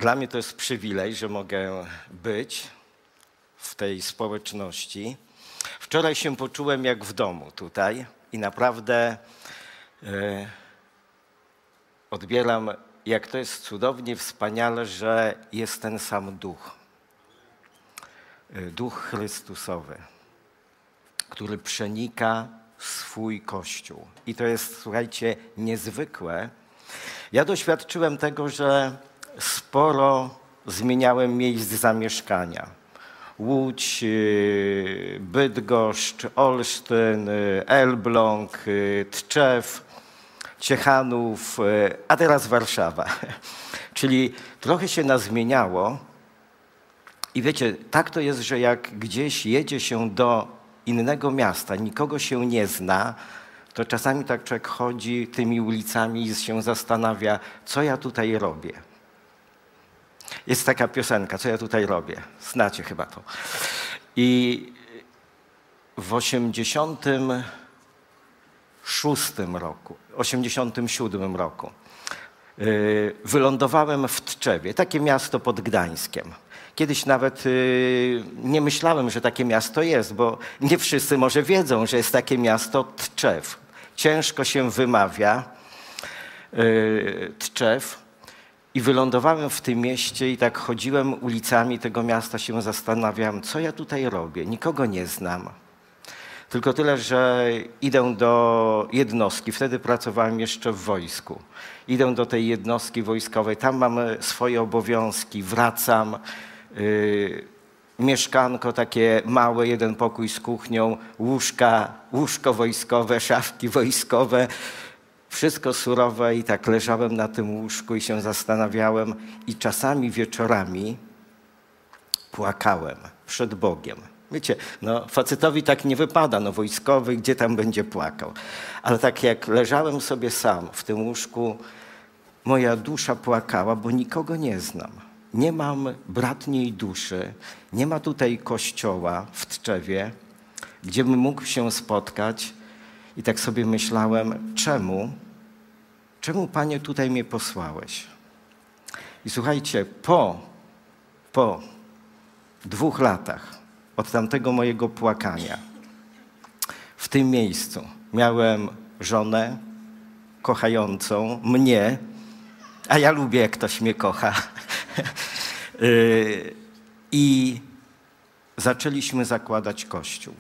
Dla mnie to jest przywilej, że mogę być w tej społeczności. Wczoraj się poczułem jak w domu tutaj i naprawdę odbieram, jak to jest cudownie, wspaniale, że jest ten sam Duch. Duch Chrystusowy, który przenika swój Kościół. I to jest, słuchajcie, niezwykłe. Ja doświadczyłem tego, że sporo zmieniałem miejsc zamieszkania. Łódź, Bydgoszcz, Olsztyn, Elbląg, Tczew, Ciechanów, a teraz Warszawa. Czyli trochę się nas zmieniało. I wiecie, tak to jest, że jak gdzieś jedzie się do innego miasta, nikogo się nie zna, to czasami tak człowiek chodzi tymi ulicami i się zastanawia, co ja tutaj robię. Jest taka piosenka, co ja tutaj robię. Znacie chyba to. I w 87 roku wylądowałem w Tczewie, takie miasto pod Gdańskiem. Kiedyś nawet nie myślałem, że takie miasto jest, bo nie wszyscy może wiedzą, że jest takie miasto Tczew. Ciężko się wymawia Tczew. I wylądowałem w tym mieście i tak chodziłem ulicami tego miasta, się zastanawiam, co ja tutaj robię. Nikogo nie znam. Tylko tyle, że idę do jednostki. Wtedy pracowałem jeszcze w wojsku. Idę do tej jednostki wojskowej, tam mam swoje obowiązki, wracam. Mieszkanko takie małe, jeden pokój z kuchnią, łóżko wojskowe, szafki wojskowe. Wszystko surowe i tak leżałem na tym łóżku i się zastanawiałem i czasami wieczorami płakałem przed Bogiem. Wiecie, no facetowi tak nie wypada, no wojskowy, gdzie tam będzie płakał. Ale tak jak leżałem sobie sam w tym łóżku, moja dusza płakała, bo nikogo nie znam. Nie mam bratniej duszy, nie ma tutaj kościoła w Tczewie, gdzie bym mógł się spotkać. I tak sobie myślałem, czemu Panie tutaj mnie posłałeś? I słuchajcie, po 2 latach od tamtego mojego płakania w tym miejscu miałem żonę kochającą mnie, a ja lubię, jak ktoś mnie kocha. I zaczęliśmy zakładać Kościół.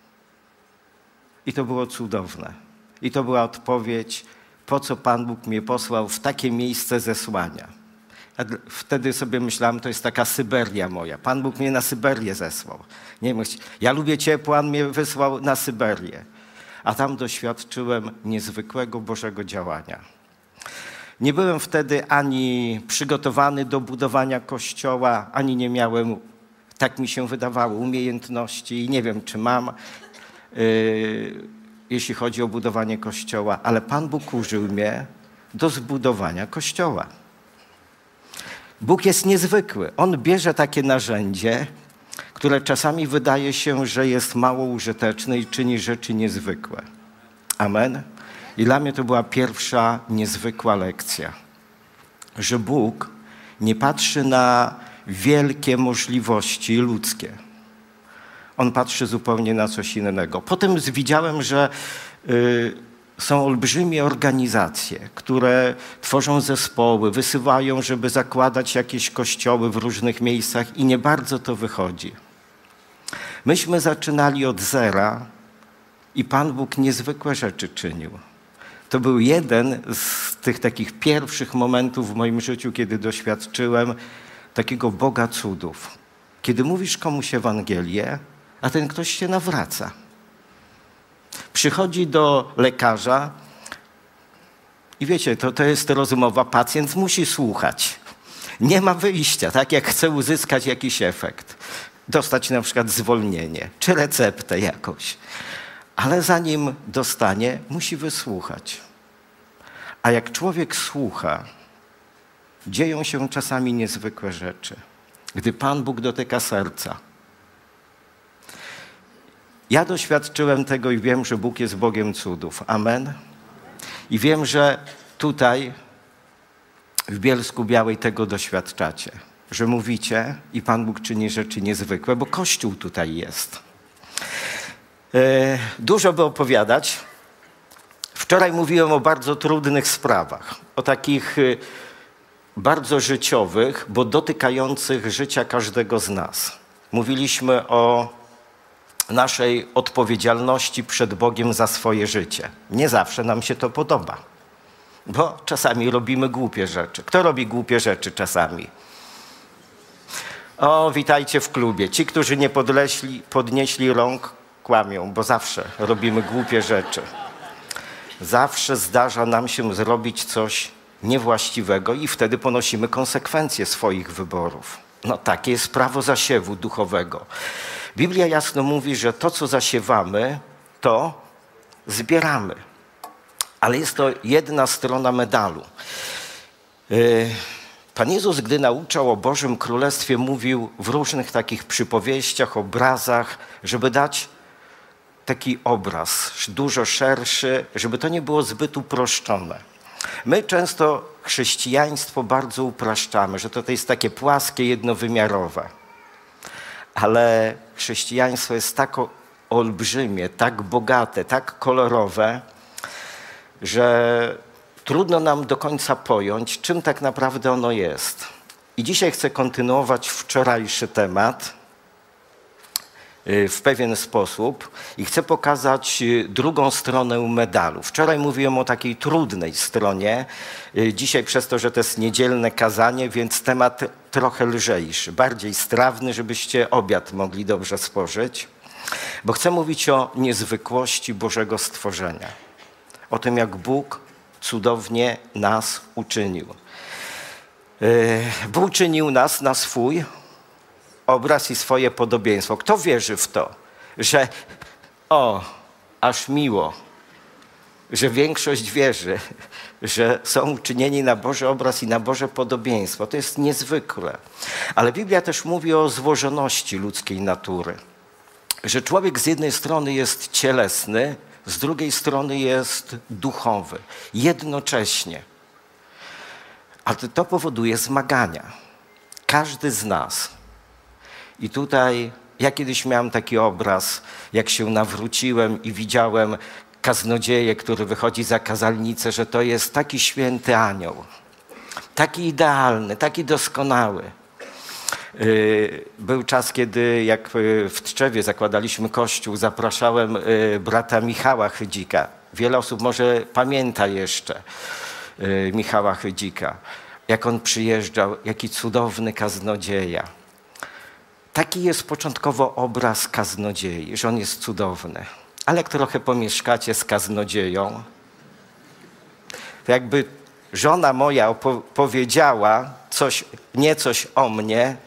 I to było cudowne. I to była odpowiedź, po co Pan Bóg mnie posłał w takie miejsce zesłania. Ja wtedy sobie myślałem, to jest taka Syberia moja. Pan Bóg mnie na Syberię zesłał. Nie wiem, ja lubię ciepło, On mnie wysłał na Syberię. A tam doświadczyłem niezwykłego Bożego działania. Nie byłem wtedy ani przygotowany do budowania kościoła, ani nie miałem, tak mi się wydawało, umiejętności i nie wiem, czy mam, jeśli chodzi o budowanie kościoła, ale Pan Bóg użył mnie do zbudowania kościoła. Bóg jest niezwykły. On bierze takie narzędzie, które czasami wydaje się, że jest mało użyteczne i czyni rzeczy niezwykłe. Amen. I dla mnie to była pierwsza niezwykła lekcja, że Bóg nie patrzy na wielkie możliwości ludzkie. On patrzy zupełnie na coś innego. Potem widziałem, że są olbrzymie organizacje, które tworzą zespoły, wysyłają, żeby zakładać jakieś kościoły w różnych miejscach i nie bardzo to wychodzi. Myśmy zaczynali od zera i Pan Bóg niezwykłe rzeczy czynił. To był jeden z tych takich pierwszych momentów w moim życiu, kiedy doświadczyłem takiego Boga cudów. Kiedy mówisz komuś Ewangelię, a ten ktoś się nawraca. Przychodzi do lekarza i wiecie, to jest rozmowa, pacjent musi słuchać. Nie ma wyjścia, tak jak chce uzyskać jakiś efekt. Dostać na przykład zwolnienie, czy receptę jakąś. Ale zanim dostanie, musi wysłuchać. A jak człowiek słucha, dzieją się czasami niezwykłe rzeczy. Gdy Pan Bóg dotyka serca. Ja doświadczyłem tego i wiem, że Bóg jest Bogiem cudów. Amen. I wiem, że tutaj w Bielsku-Białej tego doświadczacie, że mówicie i Pan Bóg czyni rzeczy niezwykłe, bo Kościół tutaj jest. Dużo by opowiadać. Wczoraj mówiłem o bardzo trudnych sprawach, o takich bardzo życiowych, bo dotykających życia każdego z nas. Mówiliśmy o naszej odpowiedzialności przed Bogiem za swoje życie. Nie zawsze nam się to podoba, bo czasami robimy głupie rzeczy. Kto robi głupie rzeczy czasami? O, witajcie w klubie. Ci, którzy nie podnieśli rąk, kłamią, bo zawsze robimy głupie rzeczy. Zawsze zdarza nam się zrobić coś niewłaściwego i wtedy ponosimy konsekwencje swoich wyborów. No takie jest prawo zasiewu duchowego. Biblia jasno mówi, że to, co zasiewamy, to zbieramy. Ale jest to jedna strona medalu. Pan Jezus, gdy nauczał o Bożym Królestwie, mówił w różnych takich przypowieściach, obrazach, żeby dać taki obraz dużo szerszy, żeby to nie było zbyt uproszczone. My często chrześcijaństwo bardzo upraszczamy, że to jest takie płaskie, jednowymiarowe. Ale chrześcijaństwo jest tak olbrzymie, tak bogate, tak kolorowe, że trudno nam do końca pojąć, czym tak naprawdę ono jest. I dzisiaj chcę kontynuować wczorajszy temat w pewien sposób i chcę pokazać drugą stronę medalu. Wczoraj mówiłem o takiej trudnej stronie, dzisiaj przez to, że to jest niedzielne kazanie, więc temat trochę lżejszy, bardziej strawny, żebyście obiad mogli dobrze spożyć, bo chcę mówić o niezwykłości Bożego stworzenia, o tym, jak Bóg cudownie nas uczynił. Bóg uczynił nas na swój obraz i swoje podobieństwo. Kto wierzy w to, że aż miło, że większość wierzy, że są uczynieni na Boży obraz i na Boże podobieństwo. To jest niezwykłe. Ale Biblia też mówi o złożoności ludzkiej natury. Że człowiek z jednej strony jest cielesny, z drugiej strony jest duchowy. Jednocześnie. Ale to powoduje zmagania. Każdy z nas. I tutaj ja kiedyś miałem taki obraz, jak się nawróciłem i widziałem kaznodzieję, który wychodzi za kazalnicę, że to jest taki święty anioł, taki idealny, taki doskonały. Był czas, kiedy jak w Tczewie zakładaliśmy kościół, zapraszałem brata Michała Chydzika. Wiele osób może pamięta jeszcze Michała Chydzika. Jak on przyjeżdżał, jaki cudowny kaznodzieja. Taki jest początkowo obraz kaznodziei, że on jest cudowny. Ale jak trochę pomieszkacie z kaznodzieją, to jakby żona moja powiedziała coś o mnie,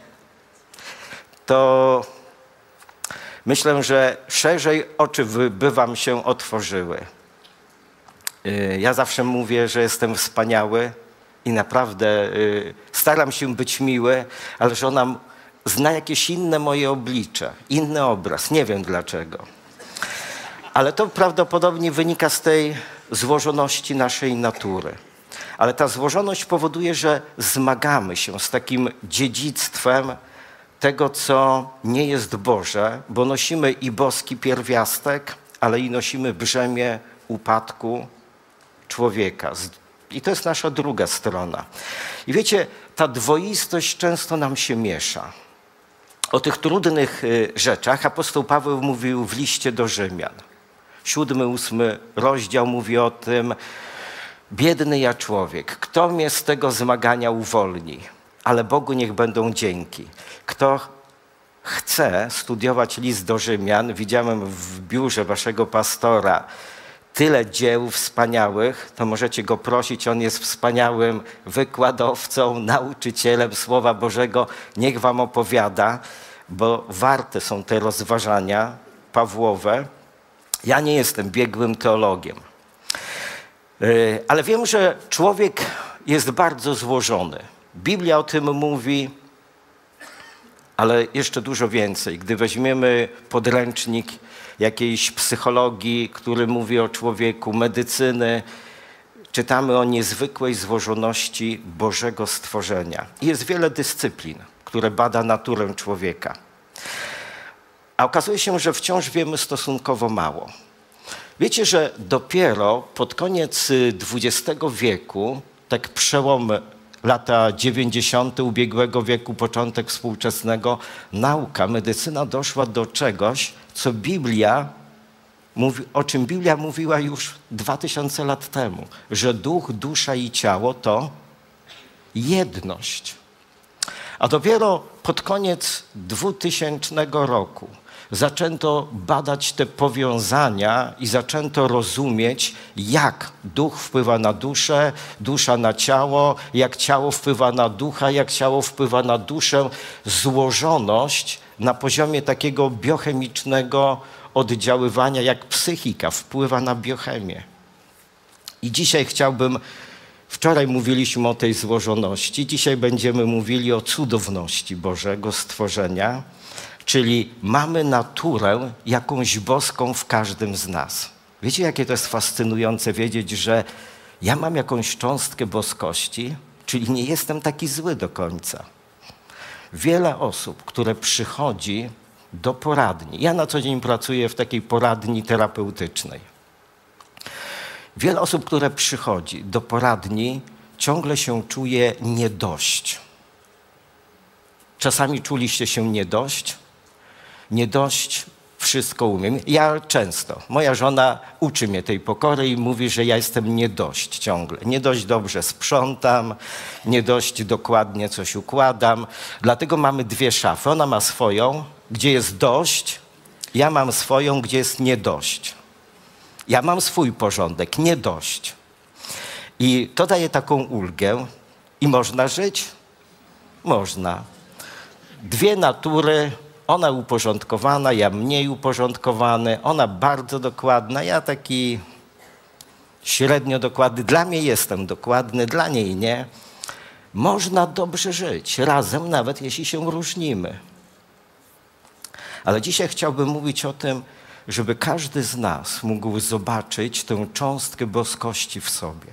to myślę, że szerzej oczy by wam się otworzyły. Ja zawsze mówię, że jestem wspaniały i naprawdę staram się być miły, ale żona zna jakieś inne moje oblicze, inny obraz. Nie wiem dlaczego. Ale to prawdopodobnie wynika z tej złożoności naszej natury. Ale ta złożoność powoduje, że zmagamy się z takim dziedzictwem tego, co nie jest Boże, bo nosimy i boski pierwiastek, ale i nosimy brzemię upadku człowieka. I to jest nasza druga strona. I wiecie, ta dwoistość często nam się miesza. O tych trudnych rzeczach apostoł Paweł mówił w liście do Rzymian. 7, 8 rozdział mówi o tym: biedny ja człowiek, kto mnie z tego zmagania uwolni? Ale Bogu niech będą dzięki. Kto chce studiować list do Rzymian, widziałem w biurze waszego pastora tyle dzieł wspaniałych, to możecie go prosić, on jest wspaniałym wykładowcą, nauczycielem Słowa Bożego. Niech wam opowiada, bo warte są te rozważania Pawłowe. Ja nie jestem biegłym teologiem, ale wiem, że człowiek jest bardzo złożony. Biblia o tym mówi, ale jeszcze dużo więcej. Gdy weźmiemy podręcznik jakiejś psychologii, który mówi o człowieku, medycyny, czytamy o niezwykłej złożoności Bożego stworzenia. Jest wiele dyscyplin, które bada naturę człowieka. A okazuje się, że wciąż wiemy stosunkowo mało. Wiecie, że dopiero pod koniec XX wieku, tak przełom lata 90. ubiegłego wieku, początek współczesnego, nauka, medycyna doszła do czegoś, o czym Biblia mówiła już 2000 lat temu, że duch, dusza i ciało to jedność. A dopiero pod koniec 2000 roku zaczęto badać te powiązania i zaczęto rozumieć, jak duch wpływa na duszę, dusza na ciało, jak ciało wpływa na ducha, jak ciało wpływa na duszę. Złożoność na poziomie takiego biochemicznego oddziaływania, jak psychika wpływa na biochemię. I dzisiaj wczoraj mówiliśmy o tej złożoności, dzisiaj będziemy mówili o cudowności Bożego stworzenia, czyli mamy naturę jakąś boską w każdym z nas. Wiecie, jakie to jest fascynujące wiedzieć, że ja mam jakąś cząstkę boskości, czyli nie jestem taki zły do końca. Wiele osób, które przychodzi do poradni, ja na co dzień pracuję w takiej poradni terapeutycznej. Wiele osób, które przychodzi do poradni, ciągle się czuje niedość. Czasami czuliście się niedość? Niedość, wszystko umiem. Ja często. Moja żona uczy mnie tej pokory i mówi, że ja jestem niedość ciągle. Nie dość dobrze sprzątam, nie dość dokładnie coś układam. Dlatego mamy dwie szafy. Ona ma swoją, gdzie jest dość. Ja mam swoją, gdzie jest niedość. Ja mam swój porządek, niedość. I to daje taką ulgę. I można żyć? Można. Dwie natury. Ona uporządkowana, ja mniej uporządkowany, ona bardzo dokładna, ja taki średnio dokładny. Dla mnie jestem dokładny, dla niej nie. Można dobrze żyć razem, nawet jeśli się różnimy. Ale dzisiaj chciałbym mówić o tym, żeby każdy z nas mógł zobaczyć tę cząstkę boskości w sobie.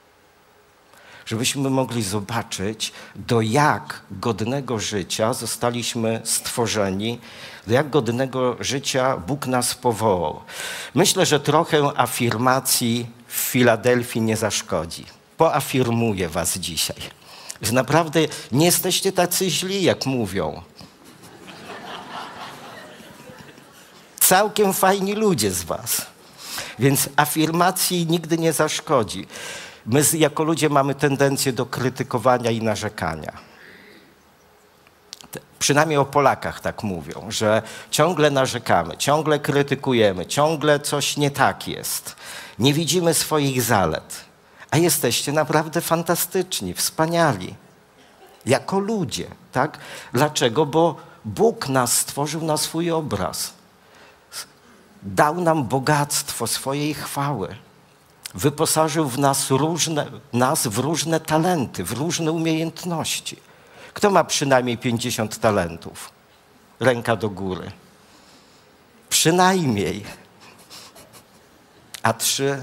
Żebyśmy mogli zobaczyć, do jak godnego życia zostaliśmy stworzeni, do jak godnego życia Bóg nas powołał. Myślę, że trochę afirmacji w Filadelfii nie zaszkodzi. Poafirmuję was dzisiaj, że naprawdę nie jesteście tacy źli, jak mówią. Całkiem fajni ludzie z was. Więc afirmacji nigdy nie zaszkodzi. My jako ludzie mamy tendencję do krytykowania i narzekania. Przynajmniej o Polakach tak mówią, że ciągle narzekamy, ciągle krytykujemy, ciągle coś nie tak jest. Nie widzimy swoich zalet. A jesteście naprawdę fantastyczni, wspaniali. Jako ludzie, tak? Dlaczego? Bo Bóg nas stworzył na swój obraz. Dał nam bogactwo swojej chwały. Wyposażył nas w różne talenty, w różne umiejętności. Kto ma przynajmniej 50 talentów? Ręka do góry. Przynajmniej. A 3?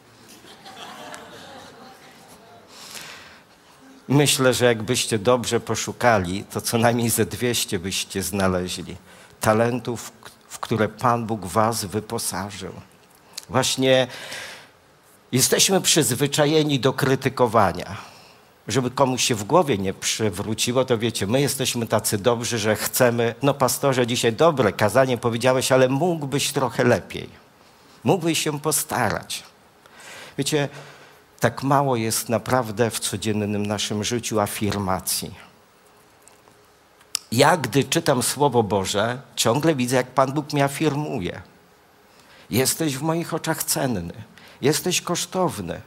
Myślę, że jakbyście dobrze poszukali, to co najmniej ze 200 byście znaleźli. Talentów, w które Pan Bóg was wyposażył. Właśnie jesteśmy przyzwyczajeni do krytykowania. Żeby komuś się w głowie nie przewróciło, to wiecie, my jesteśmy tacy dobrzy, że chcemy, no pastorze, dzisiaj dobre kazanie powiedziałeś, ale mógłbyś trochę lepiej. Mógłbyś się postarać. Wiecie, tak mało jest naprawdę w codziennym naszym życiu afirmacji. Ja, gdy czytam Słowo Boże, ciągle widzę, jak Pan Bóg mnie afirmuje. Jesteś w moich oczach cenny. Jesteś kosztowny.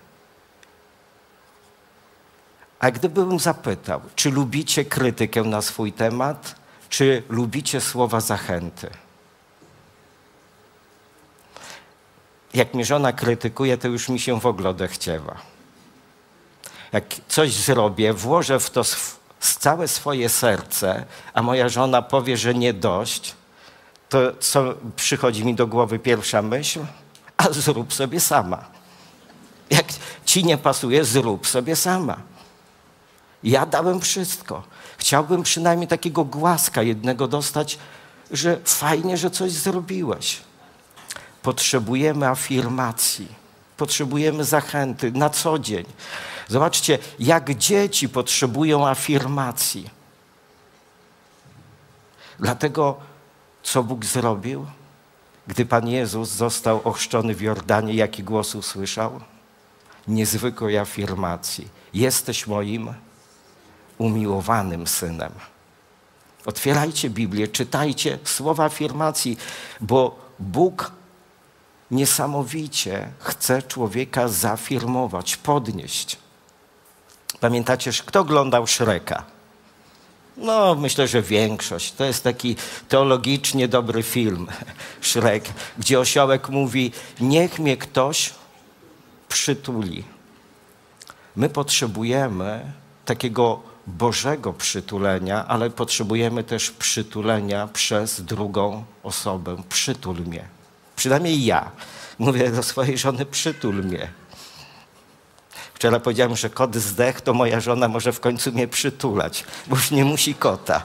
A gdybym zapytał, czy lubicie krytykę na swój temat, czy lubicie słowa zachęty? Jak mnie żona krytykuje, to już mi się w ogóle odechciewa. Jak coś zrobię, włożę w to całe swoje serce, a moja żona powie, że nie dość, to co przychodzi mi do głowy pierwsza myśl? A zrób sobie sama. Jak ci nie pasuje, zrób sobie sama. Ja dałem wszystko. Chciałbym przynajmniej takiego głaska jednego dostać, że fajnie, że coś zrobiłeś. Potrzebujemy afirmacji, potrzebujemy zachęty na co dzień. Zobaczcie, jak dzieci potrzebują afirmacji. Dlatego, co Bóg zrobił, gdy Pan Jezus został ochrzczony w Jordanie, jaki głos usłyszał? Niezwykłej afirmacji. Jesteś moim umiłowanym Synem. Otwierajcie Biblię, czytajcie słowa afirmacji, bo Bóg niesamowicie chce człowieka zaafirmować, podnieść. Pamiętacie, kto oglądał Shreka? No, myślę, że większość. To jest taki teologicznie dobry film, Shrek, gdzie osiołek mówi, niech mnie ktoś przytuli. My potrzebujemy takiego Bożego przytulenia, ale potrzebujemy też przytulenia przez drugą osobę. Przytul mnie. Przynajmniej ja mówię do swojej żony, przytul mnie. Wczoraj powiedziałem, że kot zdechł, to moja żona może w końcu mnie przytulać, bo już nie musi kota.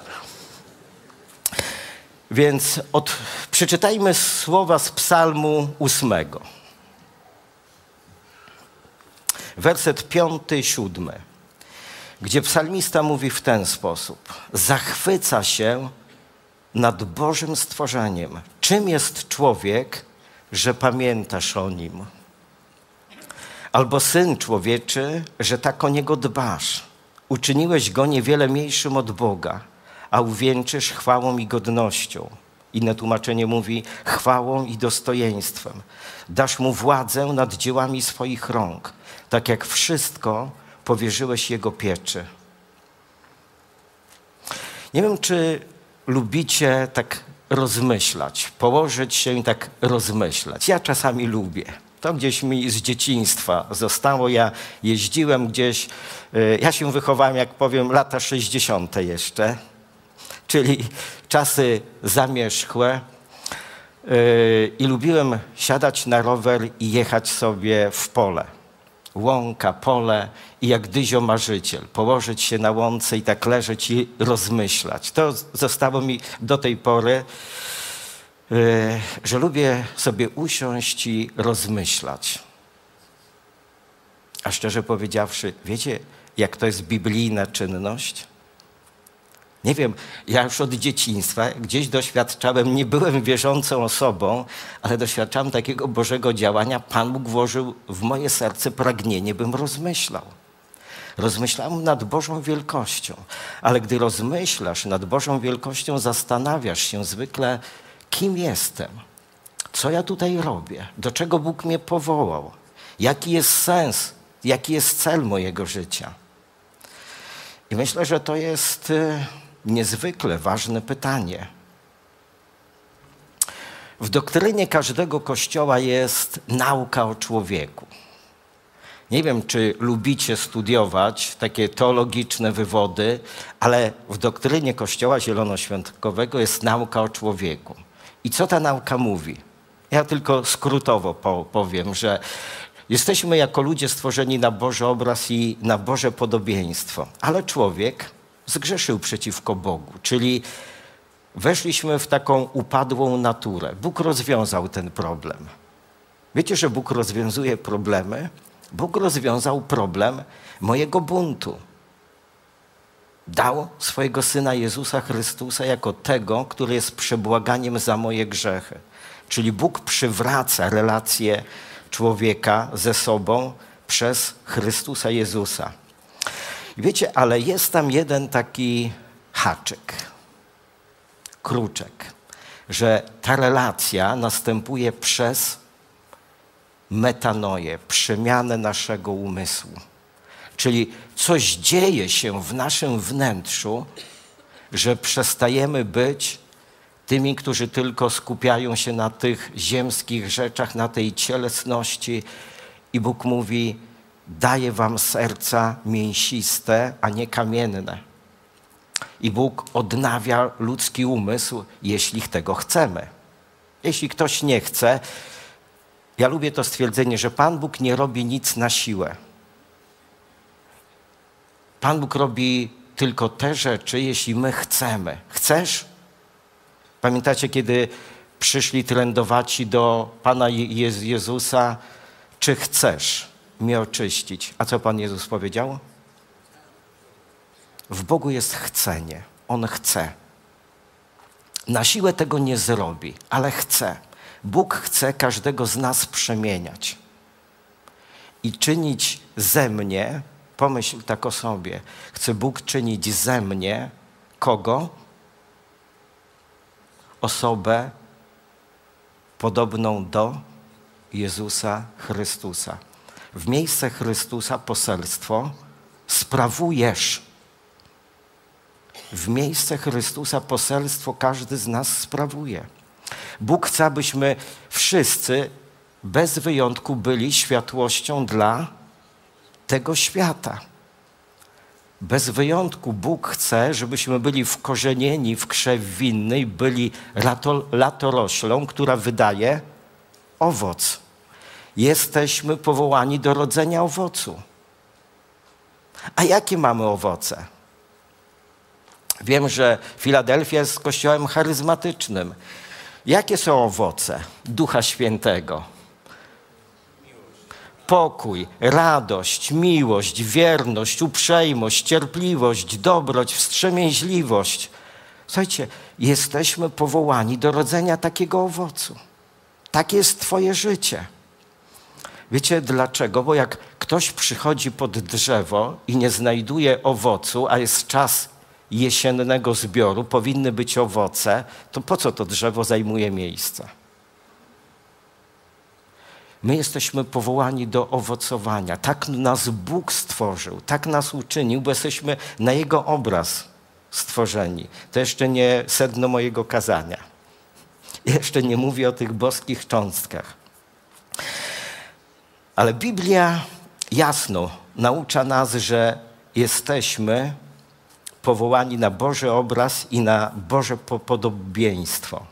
Więc przeczytajmy słowa z Psalmu 8. Werset 5, 7. Gdzie psalmista mówi w ten sposób. Zachwyca się nad Bożym stworzeniem. Czym jest człowiek, że pamiętasz o nim? Albo syn człowieczy, że tak o niego dbasz. Uczyniłeś go niewiele mniejszym od Boga, a uwieńczysz chwałą i godnością. Inne tłumaczenie mówi chwałą i dostojeństwem. Dasz mu władzę nad dziełami swoich rąk, tak jak wszystko powierzyłeś jego pieczy. Nie wiem, czy lubicie tak rozmyślać, położyć się i tak rozmyślać. Ja czasami lubię. To gdzieś mi z dzieciństwa zostało. Ja jeździłem gdzieś, ja się wychowałem, jak powiem, lata 60. jeszcze, czyli czasy zamierzchłe i lubiłem siadać na rower i jechać sobie w pole. Łąka, pole i jak Dyzio marzyciel, położyć się na łące i tak leżeć i rozmyślać. To zostało mi do tej pory, że lubię sobie usiąść i rozmyślać. A szczerze powiedziawszy, wiecie, jak to jest biblijna czynność? Nie wiem, ja już od dzieciństwa gdzieś doświadczałem, nie byłem wierzącą osobą, ale doświadczałem takiego Bożego działania. Pan Bóg włożył w moje serce pragnienie, bym rozmyślał. Rozmyślałem nad Bożą wielkością, ale gdy rozmyślasz nad Bożą wielkością, zastanawiasz się zwykle, kim jestem, co ja tutaj robię, do czego Bóg mnie powołał, jaki jest sens, jaki jest cel mojego życia. I myślę, że to jest niezwykle ważne pytanie. W doktrynie każdego kościoła jest nauka o człowieku. Nie wiem, czy lubicie studiować takie teologiczne wywody, ale w doktrynie Kościoła Zielonoświątkowego jest nauka o człowieku. I co ta nauka mówi? Ja tylko skrótowo powiem, że jesteśmy jako ludzie stworzeni na Boży obraz i na Boże podobieństwo, ale człowiek zgrzeszył przeciwko Bogu, czyli weszliśmy w taką upadłą naturę. Bóg rozwiązał ten problem. Wiecie, że Bóg rozwiązuje problemy? Bóg rozwiązał problem mojego buntu. Dał swojego Syna Jezusa Chrystusa jako tego, który jest przebłaganiem za moje grzechy. Czyli Bóg przywraca relację człowieka ze sobą przez Chrystusa Jezusa. I wiecie, ale jest tam jeden taki haczyk, kruczek, że ta relacja następuje przez metanoję, przemianę naszego umysłu. Czyli coś dzieje się w naszym wnętrzu, że przestajemy być tymi, którzy tylko skupiają się na tych ziemskich rzeczach, na tej cielesności. I Bóg mówi, daję wam serca mięsiste, a nie kamienne. I Bóg odnawia ludzki umysł, jeśli tego chcemy. Jeśli ktoś nie chce, ja lubię to stwierdzenie, że Pan Bóg nie robi nic na siłę. Pan Bóg robi tylko te rzeczy, jeśli my chcemy. Chcesz? Pamiętacie, kiedy przyszli trędowaci do Pana Jezusa, czy chcesz mnie oczyścić? A co Pan Jezus powiedział? W Bogu jest chcenie. On chce. Na siłę tego nie zrobi, ale chce. Bóg chce każdego z nas przemieniać i czynić ze mnie, pomyśl tak o sobie, chce Bóg czynić ze mnie kogo? Osobę podobną do Jezusa Chrystusa. W miejsce Chrystusa poselstwo sprawujesz. W miejsce Chrystusa poselstwo każdy z nas sprawuje. Bóg chce, abyśmy wszyscy bez wyjątku byli światłością dla tego świata. Bez wyjątku Bóg chce, żebyśmy byli wkorzenieni w krzew winny i byli latoroślą, która wydaje owoc. Jesteśmy powołani do rodzenia owocu. A jakie mamy owoce? Wiem, że Filadelfia jest kościołem charyzmatycznym. Jakie są owoce Ducha Świętego? Pokój, radość, miłość, wierność, uprzejmość, cierpliwość, dobroć, wstrzemięźliwość. Słuchajcie, jesteśmy powołani do rodzenia takiego owocu. Takie jest Twoje życie. Wiecie dlaczego? Bo jak ktoś przychodzi pod drzewo i nie znajduje owocu, a jest czas jesiennego zbioru, powinny być owoce, to po co to drzewo zajmuje miejsce? My jesteśmy powołani do owocowania. Tak nas Bóg stworzył, tak nas uczynił, bo jesteśmy na Jego obraz stworzeni. To jeszcze nie sedno mojego kazania. Jeszcze nie mówię o tych boskich cząstkach. Ale Biblia jasno naucza nas, że jesteśmy powołani na Boży obraz i na Boże podobieństwo.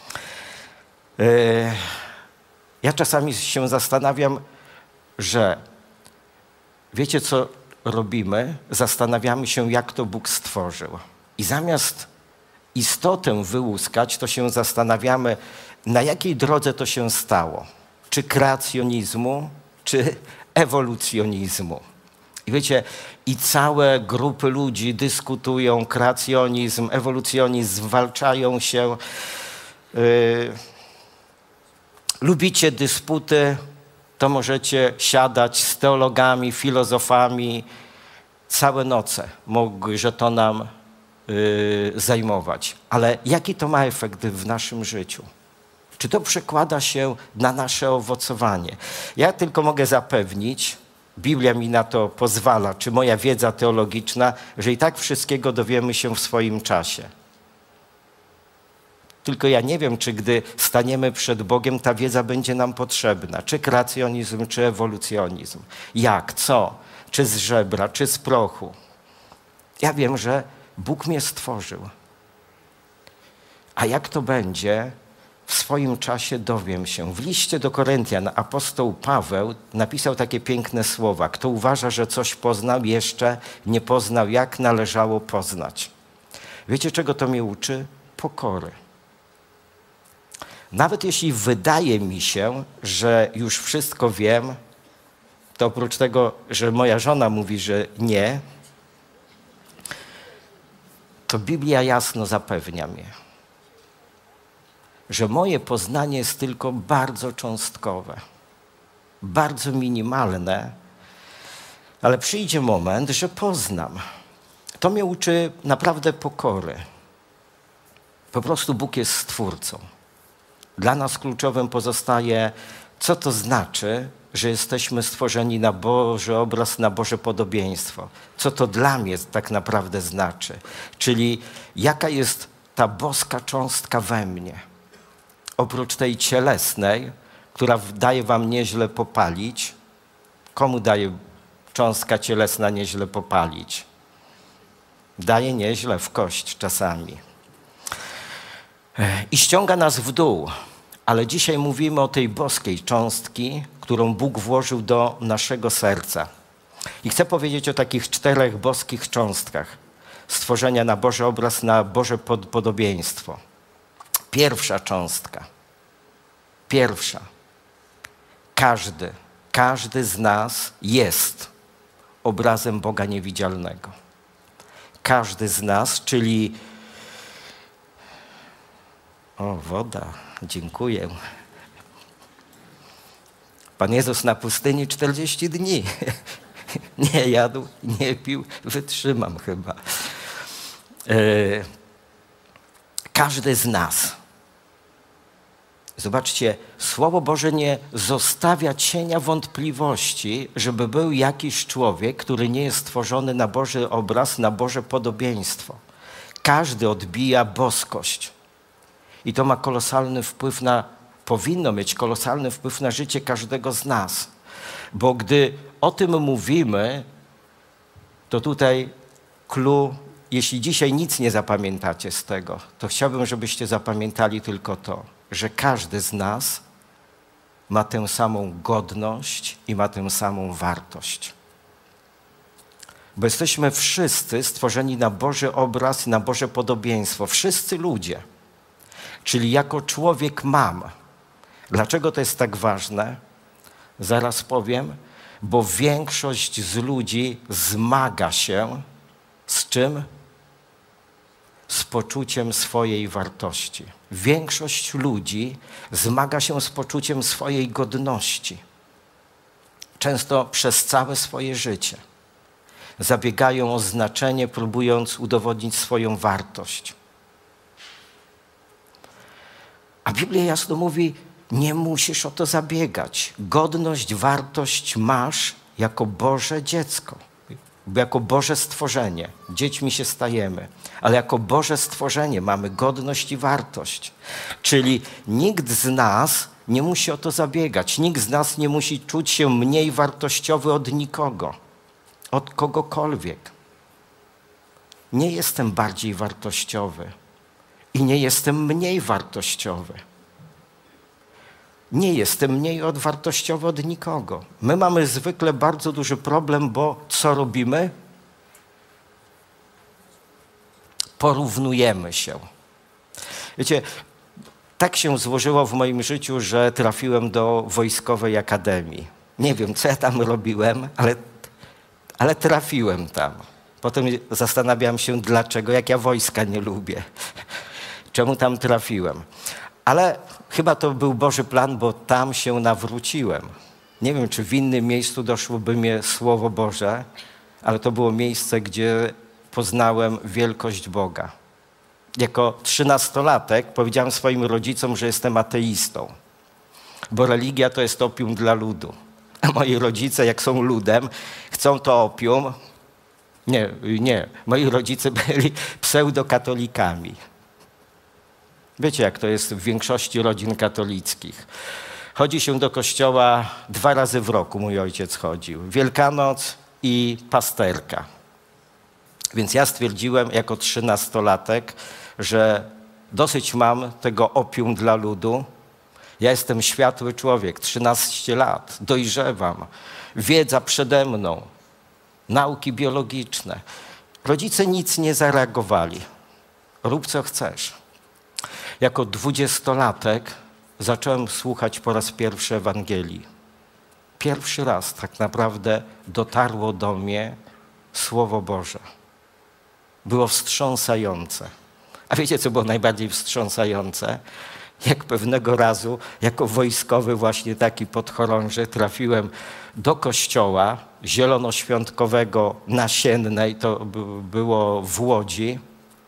Ja czasami się zastanawiam, że wiecie, co robimy? Zastanawiamy się, jak to Bóg stworzył. I zamiast istotę wyłuskać, to się zastanawiamy, na jakiej drodze to się stało. Czy kreacjonizmu, czy ewolucjonizmu. I wiecie, i całe grupy ludzi dyskutują, kreacjonizm, ewolucjonizm, zwalczają się. Lubicie dysputy, to możecie siadać z teologami, filozofami. Całe noce mogły to nam zajmować. Ale jaki to ma efekt w naszym życiu? Czy to przekłada się na nasze owocowanie? Ja tylko mogę zapewnić, Biblia mi na to pozwala, czy moja wiedza teologiczna, że i tak wszystkiego dowiemy się w swoim czasie. Tylko ja nie wiem, czy gdy staniemy przed Bogiem, ta wiedza będzie nam potrzebna. Czy kreacjonizm, czy ewolucjonizm. Jak, co? Czy z żebra, czy z prochu. Ja wiem, że Bóg mnie stworzył. A jak to będzie, w swoim czasie dowiem się. W liście do Koryntian apostoł Paweł napisał takie piękne słowa. Kto uważa, że coś poznał, jeszcze nie poznał, jak należało poznać. Wiecie, czego to mnie uczy? Pokory. Nawet jeśli wydaje mi się, że już wszystko wiem, to oprócz tego, że moja żona mówi, że nie, to Biblia jasno zapewnia mnie, że moje poznanie jest tylko bardzo cząstkowe, bardzo minimalne, ale przyjdzie moment, że poznam. To mnie uczy naprawdę pokory. Po prostu Bóg jest Stwórcą. Dla nas kluczowym pozostaje, co to znaczy, że jesteśmy stworzeni na Boży obraz, na Boże podobieństwo. Co to dla mnie tak naprawdę znaczy. Czyli jaka jest ta boska cząstka we mnie. Oprócz tej cielesnej, która daje wam nieźle popalić. Komu daje cząstka cielesna nieźle popalić? Daje nieźle w kość czasami. I ściąga nas w dół. Ale dzisiaj mówimy o tej boskiej cząstki, którą Bóg włożył do naszego serca. I chcę powiedzieć o takich 4 boskich cząstkach stworzenia na Boży obraz, na Boże podobieństwo. Pierwsza cząstka. Pierwsza. Każdy z nas jest obrazem Boga niewidzialnego. Każdy z nas, czyli... O, woda, dziękuję. Pan Jezus na pustyni 40 dni nie jadł, nie pił, wytrzymam chyba. Każdy z nas. Zobaczcie, Słowo Boże nie zostawia cienia wątpliwości, żeby był jakiś człowiek, który nie jest stworzony na Boży obraz, na Boże podobieństwo. Każdy odbija boskość. I to ma kolosalny wpływ powinno mieć kolosalny wpływ na życie każdego z nas. Bo gdy o tym mówimy, to tutaj clue, jeśli dzisiaj nic nie zapamiętacie z tego, to chciałbym, żebyście zapamiętali tylko to, że każdy z nas ma tę samą godność i ma tę samą wartość. Bo jesteśmy wszyscy stworzeni na Boży obraz, na Boże podobieństwo. Wszyscy ludzie. Czyli jako człowiek mam. Dlaczego to jest tak ważne? Zaraz powiem. Bo większość z ludzi zmaga się z czym? Z poczuciem swojej wartości. Większość ludzi zmaga się z poczuciem swojej godności. Często przez całe swoje życie. Zabiegają o znaczenie, próbując udowodnić swoją wartość. A Biblia jasno mówi, nie musisz o to zabiegać. Godność, wartość masz jako Boże dziecko. Jako Boże stworzenie. Dziećmi się stajemy. Ale jako Boże stworzenie mamy godność i wartość. Czyli nikt z nas nie musi o to zabiegać. Nikt z nas nie musi czuć się mniej wartościowy od nikogo. Od kogokolwiek. Nie jestem bardziej wartościowy. I nie jestem mniej wartościowy. Nie jestem mniej wartościowy od nikogo. My mamy zwykle bardzo duży problem, bo co robimy? Porównujemy się. Wiecie, tak się złożyło w moim życiu, że trafiłem do Wojskowej Akademii. Nie wiem, co ja tam robiłem, ale trafiłem tam. Potem zastanawiam się, dlaczego, jak ja wojska nie lubię. Czemu tam trafiłem? Ale chyba to był Boży plan, bo tam się nawróciłem. Nie wiem, czy w innym miejscu doszłoby mnie Słowo Boże, ale to było miejsce, gdzie poznałem wielkość Boga. Jako 13-latek powiedziałem swoim rodzicom, że jestem ateistą, bo religia to jest opium dla ludu. A moi rodzice, jak są ludem, chcą to opium. Nie. Moi rodzice byli pseudokatolikami. Wiecie, jak to jest w większości rodzin katolickich. Chodzi się do kościoła 2 razy w roku, mój ojciec chodził. Wielkanoc i pasterka. Więc ja stwierdziłem jako 13-latek, że dosyć mam tego opium dla ludu. Ja jestem światły człowiek, 13 lat, dojrzewam. Wiedza przede mną, nauki biologiczne. Rodzice nic nie zareagowali. Rób co chcesz. Jako 20-latek zacząłem słuchać po raz pierwszy Ewangelii. Pierwszy raz tak naprawdę dotarło do mnie Słowo Boże. Było wstrząsające. A wiecie, co było najbardziej wstrząsające? Jak pewnego razu, jako wojskowy właśnie taki podchorąży, trafiłem do kościoła zielonoświątkowego Nasiennej, to było w Łodzi,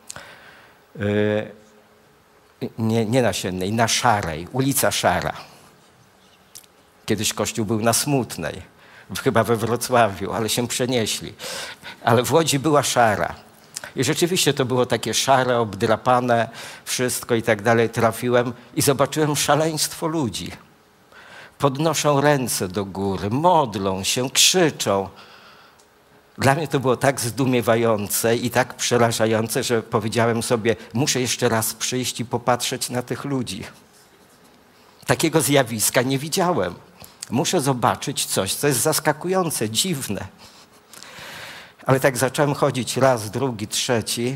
nie Nasiennej, na Szarej, ulica Szara. Kiedyś kościół był na Smutnej, chyba we Wrocławiu, ale się przenieśli. Ale w Łodzi była Szara. I rzeczywiście to było takie szare, obdrapane, wszystko i tak dalej. Trafiłem i zobaczyłem szaleństwo ludzi. Podnoszą ręce do góry, modlą się, krzyczą. Dla mnie to było tak zdumiewające i tak przerażające, że powiedziałem sobie, muszę jeszcze raz przyjść i popatrzeć na tych ludzi. Takiego zjawiska nie widziałem. Muszę zobaczyć coś, co jest zaskakujące, dziwne. Ale tak zacząłem chodzić raz, drugi, trzeci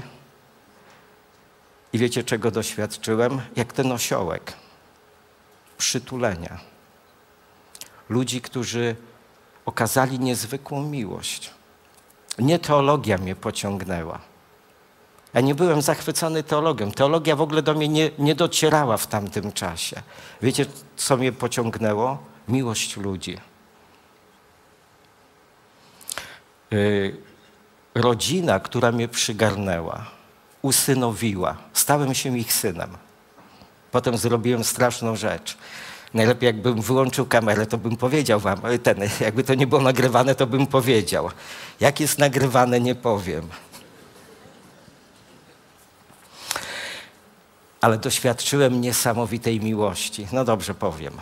i wiecie, czego doświadczyłem? Jak ten osiołek. Przytulenia. Ludzi, którzy okazali niezwykłą miłość. Nie teologia mnie pociągnęła. Ja nie byłem zachwycony teologią. Teologia w ogóle do mnie nie docierała w tamtym czasie. Wiecie, co mnie pociągnęło? Miłość ludzi. Rodzina, która mnie przygarnęła, usynowiła. Stałem się ich synem. Potem zrobiłem straszną rzecz. Najlepiej jakbym wyłączył kamerę, to bym powiedział wam, jakby to nie było nagrywane, to bym powiedział. Jak jest nagrywane, nie powiem. Ale doświadczyłem niesamowitej miłości. No dobrze, powiem.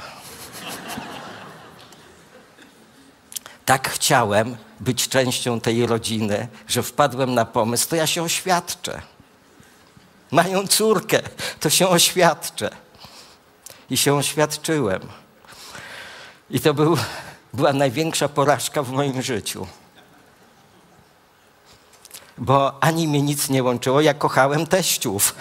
Tak chciałem być częścią tej rodziny, że wpadłem na pomysł, to ja się oświadczę. Mają córkę, to się oświadczę. I się oświadczyłem. I to była największa porażka w moim życiu. Bo ani mnie nic nie łączyło, ja kochałem teściów.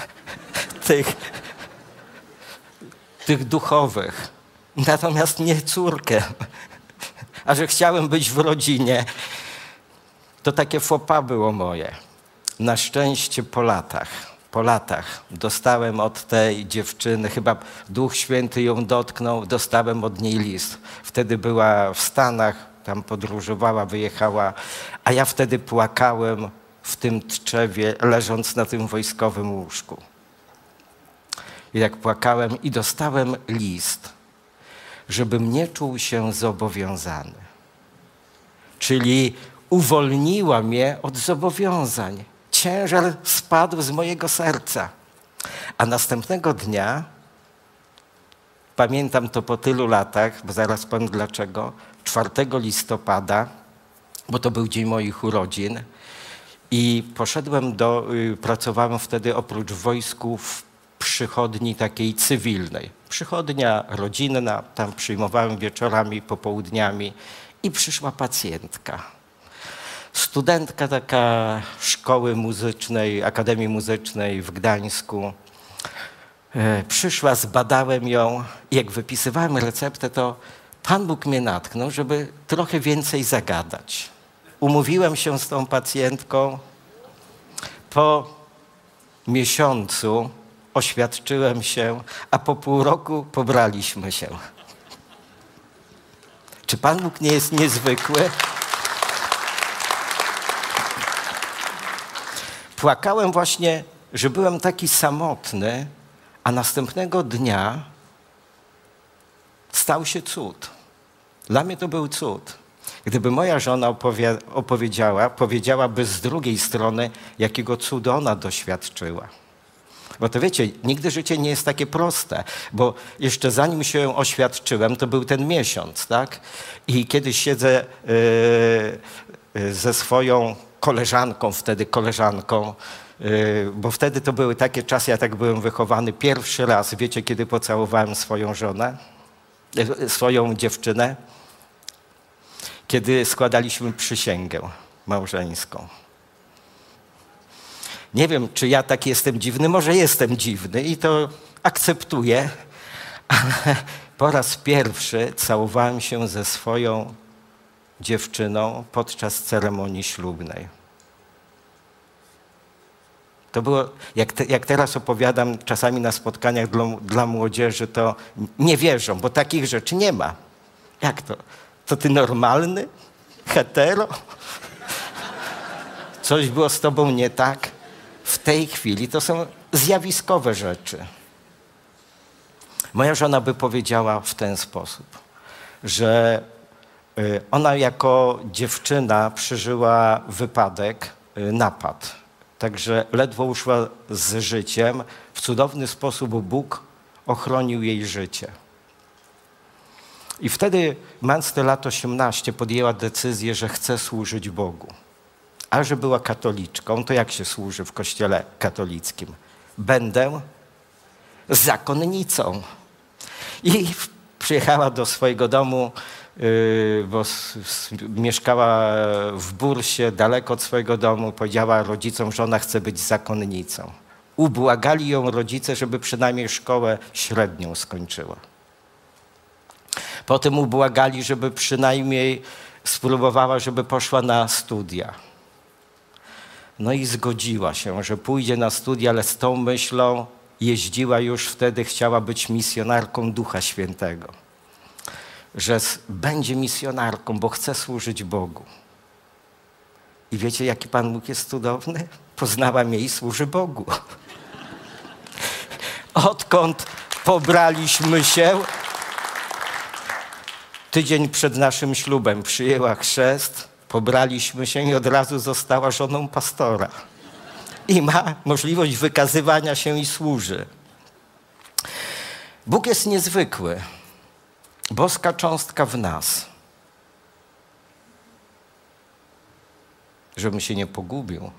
Tych duchowych. Natomiast nie córkę. A że chciałem być w rodzinie, to takie faux pas było moje. Na szczęście po latach dostałem od tej dziewczyny, chyba Duch Święty ją dotknął, dostałem od niej list. Wtedy była w Stanach, tam podróżowała, wyjechała, a ja wtedy płakałem w tym Tczewie, leżąc na tym wojskowym łóżku. I jak płakałem i dostałem list, żebym nie czuł się zobowiązany. Czyli uwolniła mnie od zobowiązań. Ciężar spadł z mojego serca. A następnego dnia, pamiętam to po tylu latach, bo zaraz powiem dlaczego, 4 listopada, bo to był dzień moich urodzin, i poszedłem pracowałem wtedy oprócz w wojsku w przychodni takiej cywilnej. Przychodnia rodzinna, tam przyjmowałem wieczorami, popołudniami i przyszła pacjentka. Studentka taka szkoły muzycznej, Akademii Muzycznej w Gdańsku. Przyszła, zbadałem ją i jak wypisywałem receptę, to Pan Bóg mnie natknął, żeby trochę więcej zagadać. Umówiłem się z tą pacjentką. Po miesiącu oświadczyłem się, a po pół roku pobraliśmy się. Czy Pan Bóg nie jest niezwykły? Płakałem właśnie, że byłem taki samotny, a następnego dnia stał się Dla mnie to był cud. Gdyby moja żona powiedziałaby z drugiej strony, jakiego cudu ona doświadczyła. Bo to wiecie, nigdy życie nie jest takie proste, bo jeszcze zanim się oświadczyłem, to był ten miesiąc, tak? I kiedyś siedzę ze swoją koleżanką, bo wtedy to były takie czasy, ja tak byłem wychowany. Pierwszy raz, wiecie, kiedy pocałowałem swoją dziewczynę? Kiedy składaliśmy przysięgę małżeńską. Nie wiem, czy ja tak jestem dziwny, może jestem dziwny i to akceptuję, ale po raz pierwszy całowałem się ze swoją dziewczyną podczas ceremonii ślubnej. To było, jak teraz opowiadam czasami na spotkaniach dla młodzieży, to nie wierzą, bo takich rzeczy nie ma. Jak to? To ty normalny? Hetero? Coś było z tobą nie tak? W tej chwili to są zjawiskowe rzeczy. Moja żona by powiedziała w ten sposób, że ona jako dziewczyna przeżyła wypadek, napad. Także ledwo uszła z życiem. W cudowny sposób Bóg ochronił jej życie. I wtedy, mając te lat 18, podjęła decyzję, że chce służyć Bogu. A że była katoliczką, to jak się służy w kościele katolickim? Będę zakonnicą. I przyjechała do swojego domu bo mieszkała w Bursie, daleko od swojego domu, powiedziała rodzicom, że ona chce być zakonnicą. Ubłagali ją rodzice, żeby przynajmniej szkołę średnią skończyła. Potem ubłagali, żeby przynajmniej spróbowała, żeby poszła na studia. No i zgodziła się, że pójdzie na studia, ale z tą myślą jeździła już wtedy, chciała być misjonarką Ducha Świętego. Że będzie misjonarką, bo chce służyć Bogu. I wiecie, jaki Pan Bóg jest cudowny? Poznała mnie i służy Bogu. Odkąd pobraliśmy się, tydzień przed naszym ślubem przyjęła chrzest, pobraliśmy się i od razu została żoną pastora. I ma możliwość wykazywania się i służy. Bóg jest niezwykły. Boska cząstka w nas. Żebym się nie pogubił.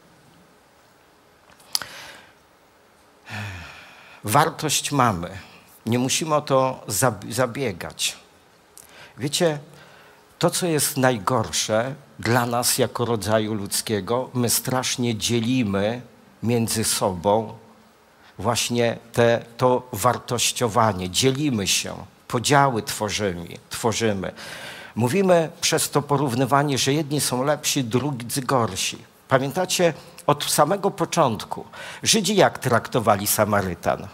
Wartość mamy. Nie musimy o to zabiegać. Wiecie, to, co jest najgorsze dla nas jako rodzaju ludzkiego, my strasznie dzielimy między sobą właśnie to wartościowanie. Dzielimy się, podziały tworzymy. Mówimy przez to porównywanie, że jedni są lepsi, drudzy gorsi. Pamiętacie, od samego początku Żydzi jak traktowali Samarytan?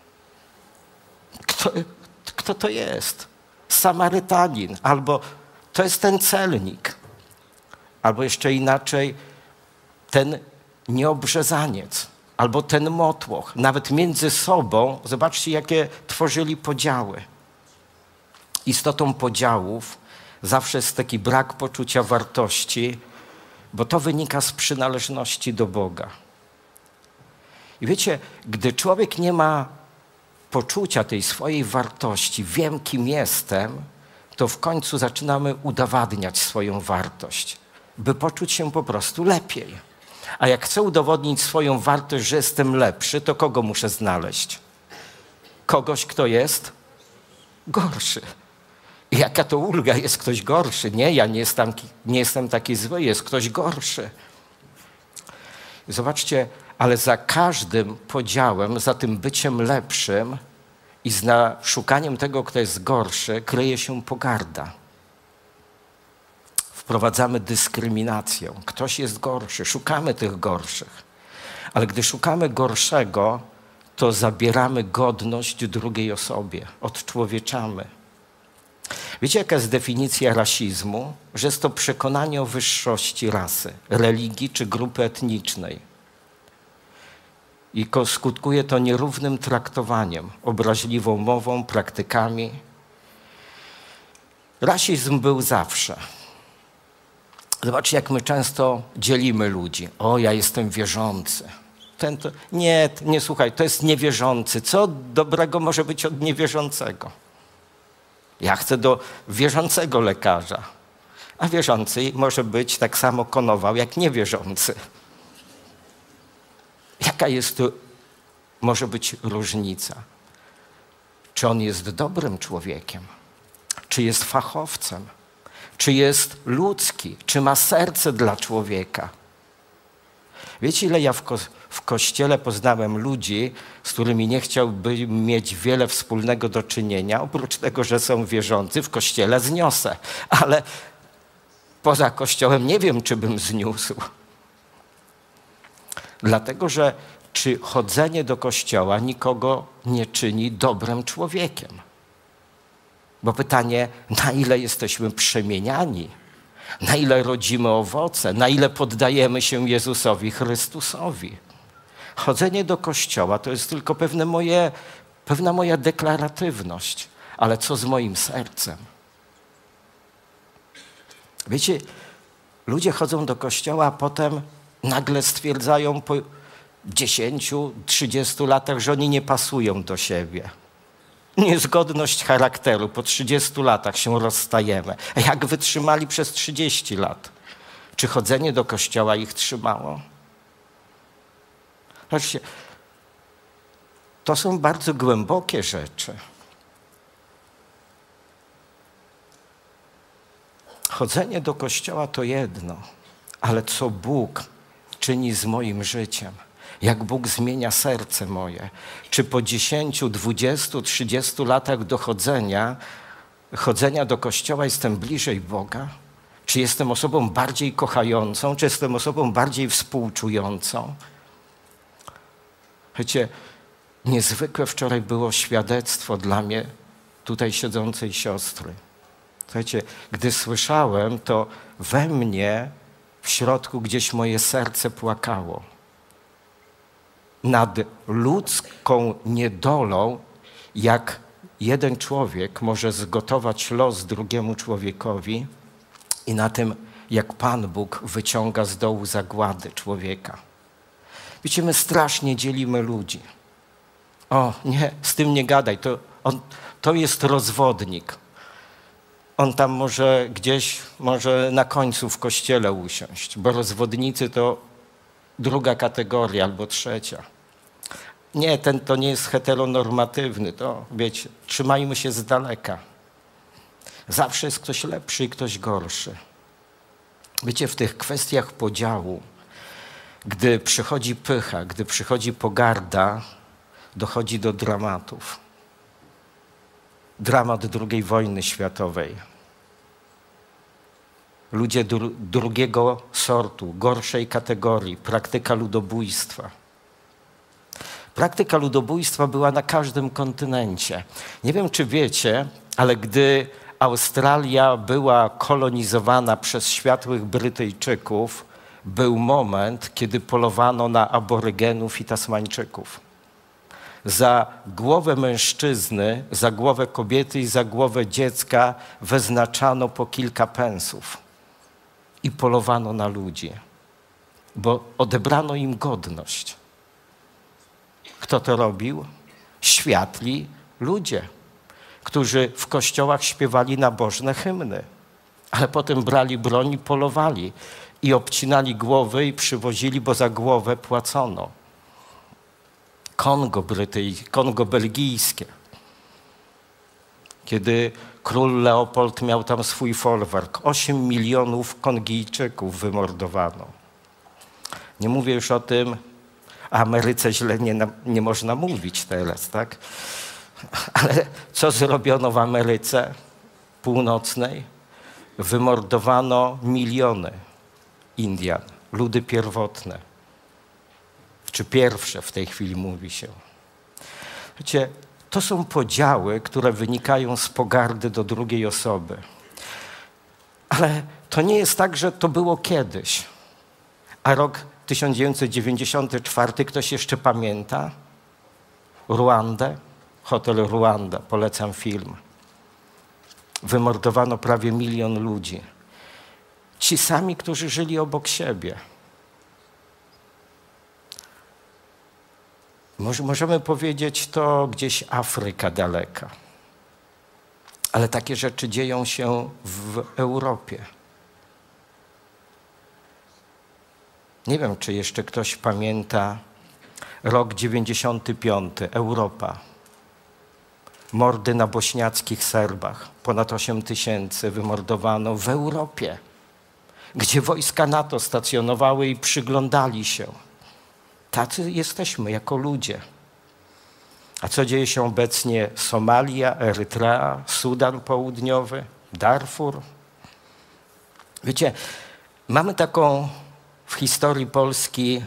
Kto to jest? Samarytanin, albo to jest ten celnik, albo jeszcze inaczej ten nieobrzezaniec, albo ten motłoch. Nawet między sobą, zobaczcie, jakie tworzyli podziały. Istotą podziałów zawsze jest taki brak poczucia wartości, bo to wynika z przynależności do Boga. I wiecie, gdy człowiek nie ma poczucia tej swojej wartości, wiem, kim jestem, to w końcu zaczynamy udowadniać swoją wartość, by poczuć się po prostu lepiej. A jak chcę udowodnić swoją wartość, że jestem lepszy, to kogo muszę znaleźć? Kogoś, kto jest gorszy. I jaka to ulga, jest ktoś gorszy. Nie, ja nie jestem taki zły, jest ktoś gorszy. Zobaczcie, ale za każdym podziałem, za tym byciem lepszym i za szukaniem tego, kto jest gorszy, kryje się pogarda. Wprowadzamy dyskryminację. Ktoś jest gorszy, szukamy tych gorszych. Ale gdy szukamy gorszego, to zabieramy godność drugiej osobie, odczłowieczamy. Wiecie, jaka jest definicja rasizmu? Że jest to przekonanie o wyższości rasy, religii czy grupy etnicznej. I skutkuje to nierównym traktowaniem, obraźliwą mową, praktykami. Rasizm był zawsze. Zobaczcie, jak my często dzielimy ludzi. O, ja jestem wierzący. Nie, słuchaj, to jest niewierzący. Co dobrego może być od niewierzącego? Ja chcę do wierzącego lekarza. A wierzący może być tak samo konował, jak niewierzący. Jaka jest tu, może być różnica? Czy on jest dobrym człowiekiem? Czy jest fachowcem? Czy jest ludzki? Czy ma serce dla człowieka? Wiecie, ile ja w Kościele poznałem ludzi, z którymi nie chciałbym mieć wiele wspólnego do czynienia, oprócz tego, że są wierzący, w Kościele zniosę. Ale poza Kościołem nie wiem, czy bym zniósł. Dlatego, że czy chodzenie do Kościoła nikogo nie czyni dobrym człowiekiem? Bo pytanie, na ile jesteśmy przemieniani, na ile rodzimy owoce, na ile poddajemy się Jezusowi Chrystusowi. Chodzenie do Kościoła to jest tylko pewna moja deklaratywność, ale co z moim sercem? Wiecie, ludzie chodzą do Kościoła, a potem nagle stwierdzają po 10-30 latach, że oni nie pasują do siebie. Niezgodność charakteru. Po 30 latach się rozstajemy. A jak wytrzymali przez 30 lat? Czy chodzenie do Kościoła ich trzymało? Zobaczcie, to są bardzo głębokie rzeczy. chodzenie do kościoła to jedno, ale co Bóg czyni z moim życiem, jak Bóg zmienia serce moje, czy po 10, 20, 30 latach chodzenia do kościoła jestem bliżej Boga? Czy jestem osobą bardziej kochającą, czy jestem osobą bardziej współczującą? Wiecie, niezwykłe wczoraj było świadectwo dla mnie tutaj siedzącej siostry. Słuchajcie, gdy słyszałem, to we mnie w środku gdzieś moje serce płakało. Nad ludzką niedolą, jak jeden człowiek może zgotować los drugiemu człowiekowi i na tym, jak Pan Bóg wyciąga z dołu zagłady człowieka. Wiecie, my strasznie dzielimy ludzi. O, nie, z tym nie gadaj, to jest rozwodnik. On tam może na końcu w kościele usiąść, bo rozwodnicy to druga kategoria albo trzecia. Nie, ten to nie jest heteronormatywny, to wiecie, trzymajmy się z daleka. Zawsze jest ktoś lepszy i ktoś gorszy. Wiecie, w tych kwestiach podziału, gdy przychodzi pycha, gdy przychodzi pogarda, dochodzi do dramatów. Dramat II wojny światowej. Ludzie drugiego sortu, gorszej kategorii, praktyka ludobójstwa. Praktyka ludobójstwa była na każdym kontynencie. Nie wiem, czy wiecie, ale gdy Australia była kolonizowana przez światłych Brytyjczyków, był moment, kiedy polowano na aborygenów i Tasmańczyków. Za głowę mężczyzny, za głowę kobiety i za głowę dziecka wyznaczano po kilka pensów i polowano na ludzi, bo odebrano im godność. Kto to robił? Światli ludzie, którzy w kościołach śpiewali nabożne hymny, ale potem brali broń i polowali i obcinali głowy i przywozili, bo za głowę płacono. Kongo belgijskie. Kiedy król Leopold miał tam swój folwark, 8 milionów Kongijczyków wymordowano. Nie mówię już o tym, o Ameryce źle nie można mówić teraz, tak? Ale co zrobiono w Ameryce Północnej? Wymordowano miliony Indian, ludy pierwotne. Czy pierwsze w tej chwili mówi się. Wiecie, to są podziały, które wynikają z pogardy do drugiej osoby. Ale to nie jest tak, że to było kiedyś. A rok 1994 ktoś jeszcze pamięta? Ruandę? Hotel Ruanda, polecam film. Wymordowano prawie 1 milion ludzi. Ci sami, którzy żyli obok siebie. Możemy powiedzieć, to gdzieś Afryka daleka. Ale takie rzeczy dzieją się w Europie. Nie wiem, czy jeszcze ktoś pamięta rok 95, Europa. Mordy na bośniackich Serbach. Ponad 8 000 wymordowano w Europie, gdzie wojska NATO stacjonowały i przyglądali się. Tacy jesteśmy jako ludzie. A co dzieje się obecnie? Somalia, Erytrea, Sudan Południowy, Darfur. Wiecie, mamy taką w historii Polski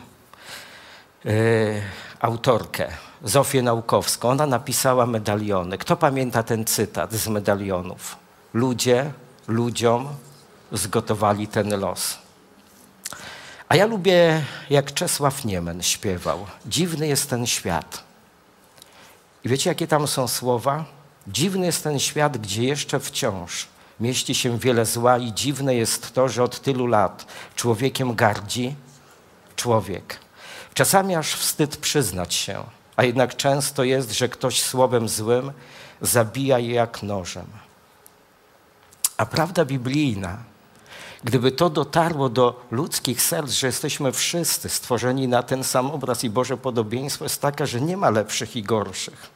autorkę, Zofię Naukowską. Ona napisała medaliony. Kto pamięta ten cytat z medalionów? Ludzie ludziom zgotowali ten los. A ja lubię, jak Czesław Niemen śpiewał. Dziwny jest ten świat. I wiecie, jakie tam są słowa? Dziwny jest ten świat, gdzie jeszcze wciąż mieści się wiele zła i dziwne jest to, że od tylu lat człowiekiem gardzi człowiek. Czasami aż wstyd przyznać się, a jednak często jest, że ktoś słowem złym zabija je jak nożem. A prawda biblijna, gdyby to dotarło do ludzkich serc, że jesteśmy wszyscy stworzeni na ten sam obraz i Boże podobieństwo, jest taka, że nie ma lepszych i gorszych.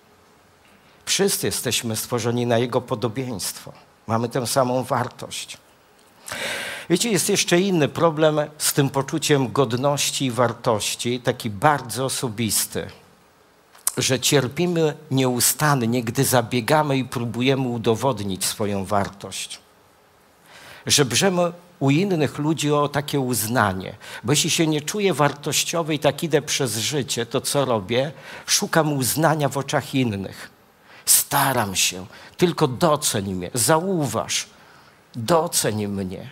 Wszyscy jesteśmy stworzeni na Jego podobieństwo. Mamy tę samą wartość. Wiecie, jest jeszcze inny problem z tym poczuciem godności i wartości, taki bardzo osobisty, że cierpimy nieustannie, gdy zabiegamy i próbujemy udowodnić swoją wartość. Że brzemy u innych ludzi o takie uznanie. Bo jeśli się nie czuję wartościowy i tak idę przez życie, to co robię? Szukam uznania w oczach innych. Staram się, tylko doceń mnie, zauważ, doceń mnie.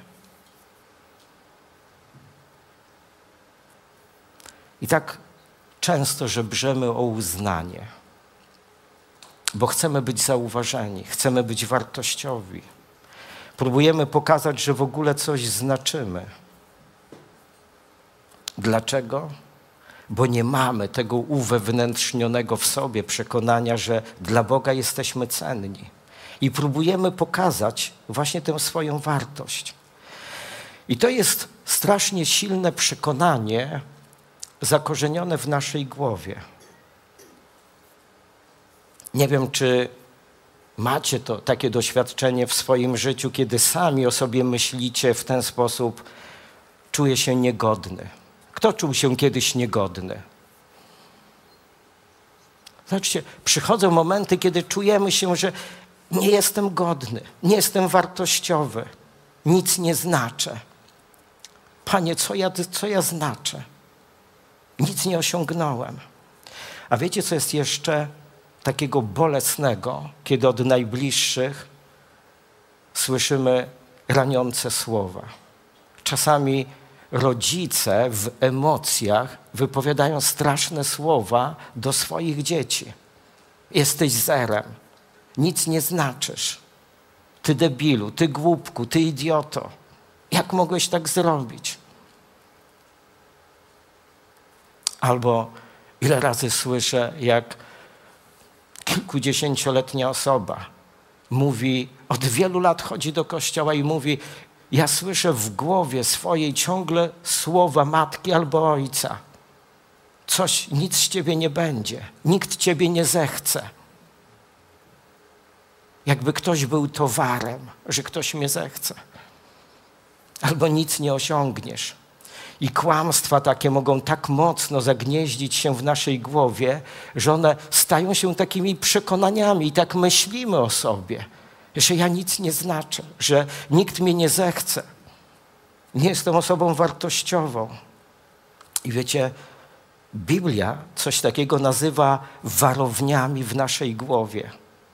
I tak często żebrzemy o uznanie, bo chcemy być zauważeni, chcemy być wartościowi. Próbujemy pokazać, że w ogóle coś znaczymy. Dlaczego? Bo nie mamy tego uwewnętrznionego w sobie przekonania, że dla Boga jesteśmy cenni. I próbujemy pokazać właśnie tę swoją wartość. I to jest strasznie silne przekonanie zakorzenione w naszej głowie. Nie wiem, czy macie to takie doświadczenie w swoim życiu, kiedy sami o sobie myślicie w ten sposób: czuję się niegodny. Kto czuł się kiedyś niegodny? Zobaczcie, przychodzą momenty, kiedy czujemy się, że nie jestem godny, nie jestem wartościowy, nic nie znaczę. Panie, co ja znaczę? Nic nie osiągnąłem. A wiecie, co jest jeszcze takiego bolesnego, kiedy od najbliższych słyszymy raniące słowa? Czasami rodzice w emocjach wypowiadają straszne słowa do swoich dzieci. Jesteś zerem, nic nie znaczysz. Ty debilu, ty głupku, ty idioto. Jak mogłeś tak zrobić? Albo ile razy słyszę, jak kilkudziesięcioletnia osoba mówi, od wielu lat chodzi do kościoła i mówi: ja słyszę w głowie swojej ciągle słowa matki albo ojca. Nic z ciebie nie będzie, nikt ciebie nie zechce. Jakby ktoś był towarem, że ktoś mnie zechce. Albo nic nie osiągniesz. I kłamstwa takie mogą tak mocno zagnieździć się w naszej głowie, że one stają się takimi przekonaniami i tak myślimy o sobie, że ja nic nie znaczę, że nikt mnie nie zechce. Nie jestem osobą wartościową. I wiecie, Biblia coś takiego nazywa warowniami w naszej głowie.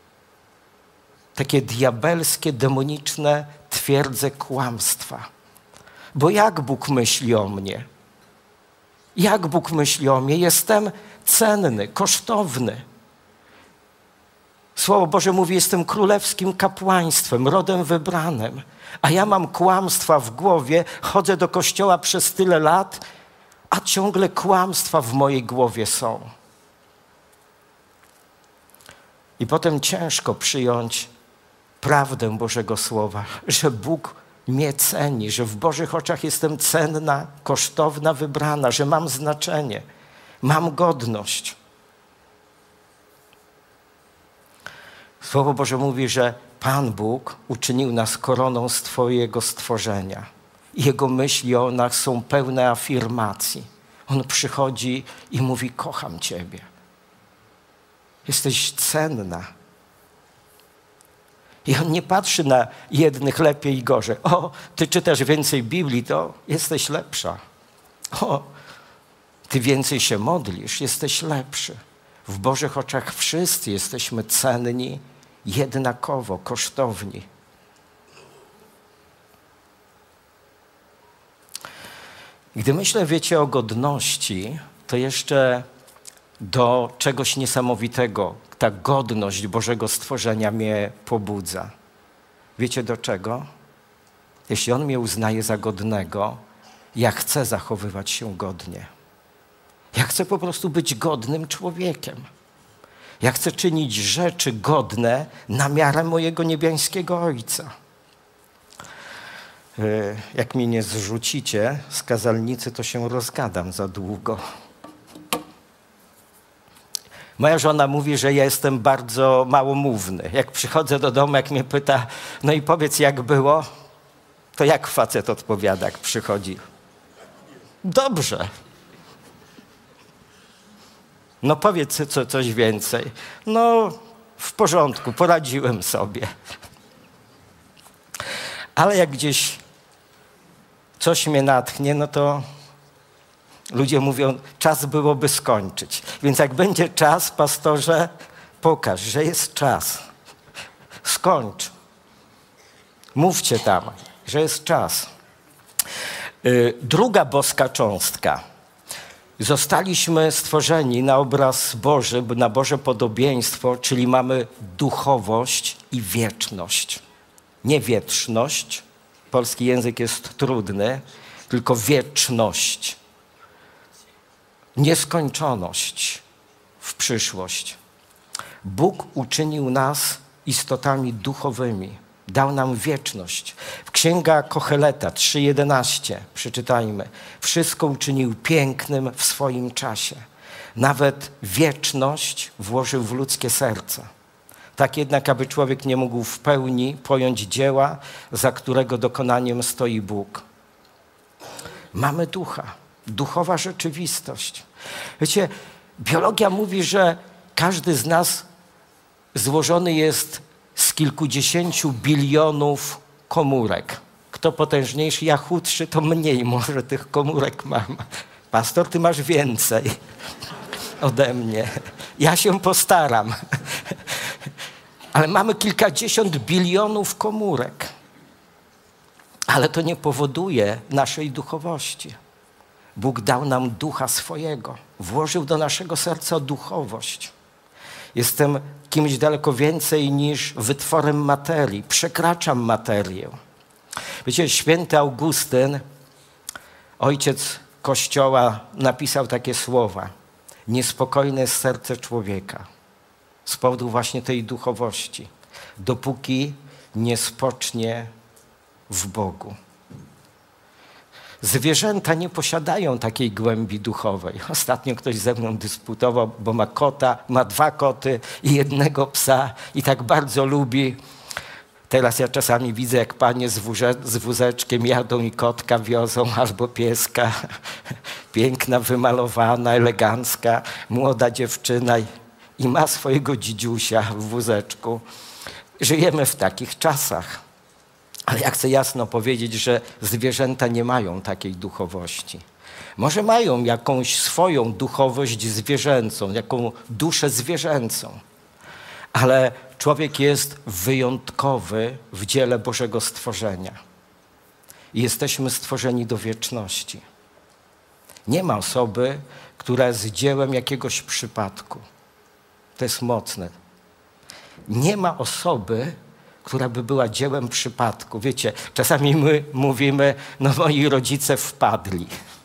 Takie diabelskie, demoniczne twierdze kłamstwa. Bo jak Bóg myśli o mnie? Jak Bóg myśli o mnie? Jestem cenny, kosztowny. Słowo Boże mówi: jestem królewskim kapłaństwem, rodem wybranym. A ja mam kłamstwa w głowie, chodzę do kościoła przez tyle lat, a ciągle kłamstwa w mojej głowie są. I potem ciężko przyjąć prawdę Bożego Słowa, że Bóg mnie ceni, że w Bożych oczach jestem cenna, kosztowna, wybrana, że mam znaczenie, mam godność. Słowo Boże mówi, że Pan Bóg uczynił nas koroną z Twojego stworzenia. Jego myśli o nas są pełne afirmacji. On przychodzi i mówi: kocham Ciebie. Jesteś cenna. I on nie patrzy na jednych lepiej i gorzej. O, ty czytasz więcej Biblii, to jesteś lepsza. O, ty więcej się modlisz, jesteś lepszy. W Bożych oczach wszyscy jesteśmy cenni, jednakowo, kosztowni. Gdy myślę, wiecie, o godności, to jeszcze do czegoś niesamowitego ta godność Bożego stworzenia mnie pobudza. Wiecie do czego? Jeśli On mnie uznaje za godnego, ja chcę zachowywać się godnie. Ja chcę po prostu być godnym człowiekiem. Ja chcę czynić rzeczy godne na miarę mojego niebiańskiego Ojca. Jak mnie nie zrzucicie z kazalnicy, to się rozgadam za długo. Moja żona mówi, że ja jestem bardzo małomówny. Jak przychodzę do domu, jak mnie pyta: no i powiedz, jak było? To jak facet odpowiada, jak przychodzi? Dobrze. No powiedz coś więcej. No w porządku, poradziłem sobie. Ale jak gdzieś coś mnie natchnie, no to ludzie mówią, czas byłoby skończyć. Więc jak będzie czas, pastorze, pokaż, że jest czas. Skończ. Mówcie tam, że jest czas. Druga boska cząstka. Zostaliśmy stworzeni na obraz Boży, na Boże podobieństwo, czyli mamy duchowość i wieczność. Nie wieczność, polski język jest trudny, tylko wieczność. Nieskończoność w przyszłość. Bóg uczynił nas istotami duchowymi. Dał nam wieczność. W Księga Kocheleta 3:11 przeczytajmy. Wszystko uczynił pięknym w swoim czasie. Nawet wieczność włożył w ludzkie serce. Tak jednak, aby człowiek nie mógł w pełni pojąć dzieła, za którego dokonaniem stoi Bóg. Mamy ducha. Duchowa rzeczywistość. Wiecie, biologia mówi, że każdy z nas złożony jest z kilkudziesięciu bilionów komórek. Kto potężniejszy, ja chudszy, to mniej może tych komórek mam. Pastor, ty masz więcej ode mnie. Ja się postaram. Ale mamy kilkadziesiąt bilionów komórek. Ale to nie powoduje naszej duchowości. Bóg dał nam ducha swojego. Włożył do naszego serca duchowość. Jestem kimś daleko więcej niż wytworem materii. Przekraczam materię. Wiecie, święty Augustyn, ojciec Kościoła, napisał takie słowa. Niespokojne jest serce człowieka z powodu właśnie tej duchowości, dopóki nie spocznie w Bogu. Zwierzęta nie posiadają takiej głębi duchowej. Ostatnio ktoś ze mną dysputował, bo ma kota, ma 2 koty i 1 psa i tak bardzo lubi. Teraz ja czasami widzę, jak panie z wózeczkiem jadą i kotka wiozą albo pieska. Piękna, wymalowana, elegancka, młoda dziewczyna i ma swojego dzidziusia w wózeczku. Żyjemy w takich czasach. Ale ja chcę jasno powiedzieć, że zwierzęta nie mają takiej duchowości. Może mają jakąś swoją duchowość zwierzęcą, jaką duszę zwierzęcą. Ale człowiek jest wyjątkowy w dziele Bożego stworzenia. I jesteśmy stworzeni do wieczności. Nie ma osoby, która jest dziełem jakiegoś przypadku. To jest mocne. Nie ma osoby, która by była dziełem przypadku. Wiecie, czasami my mówimy, no moi rodzice wpadli.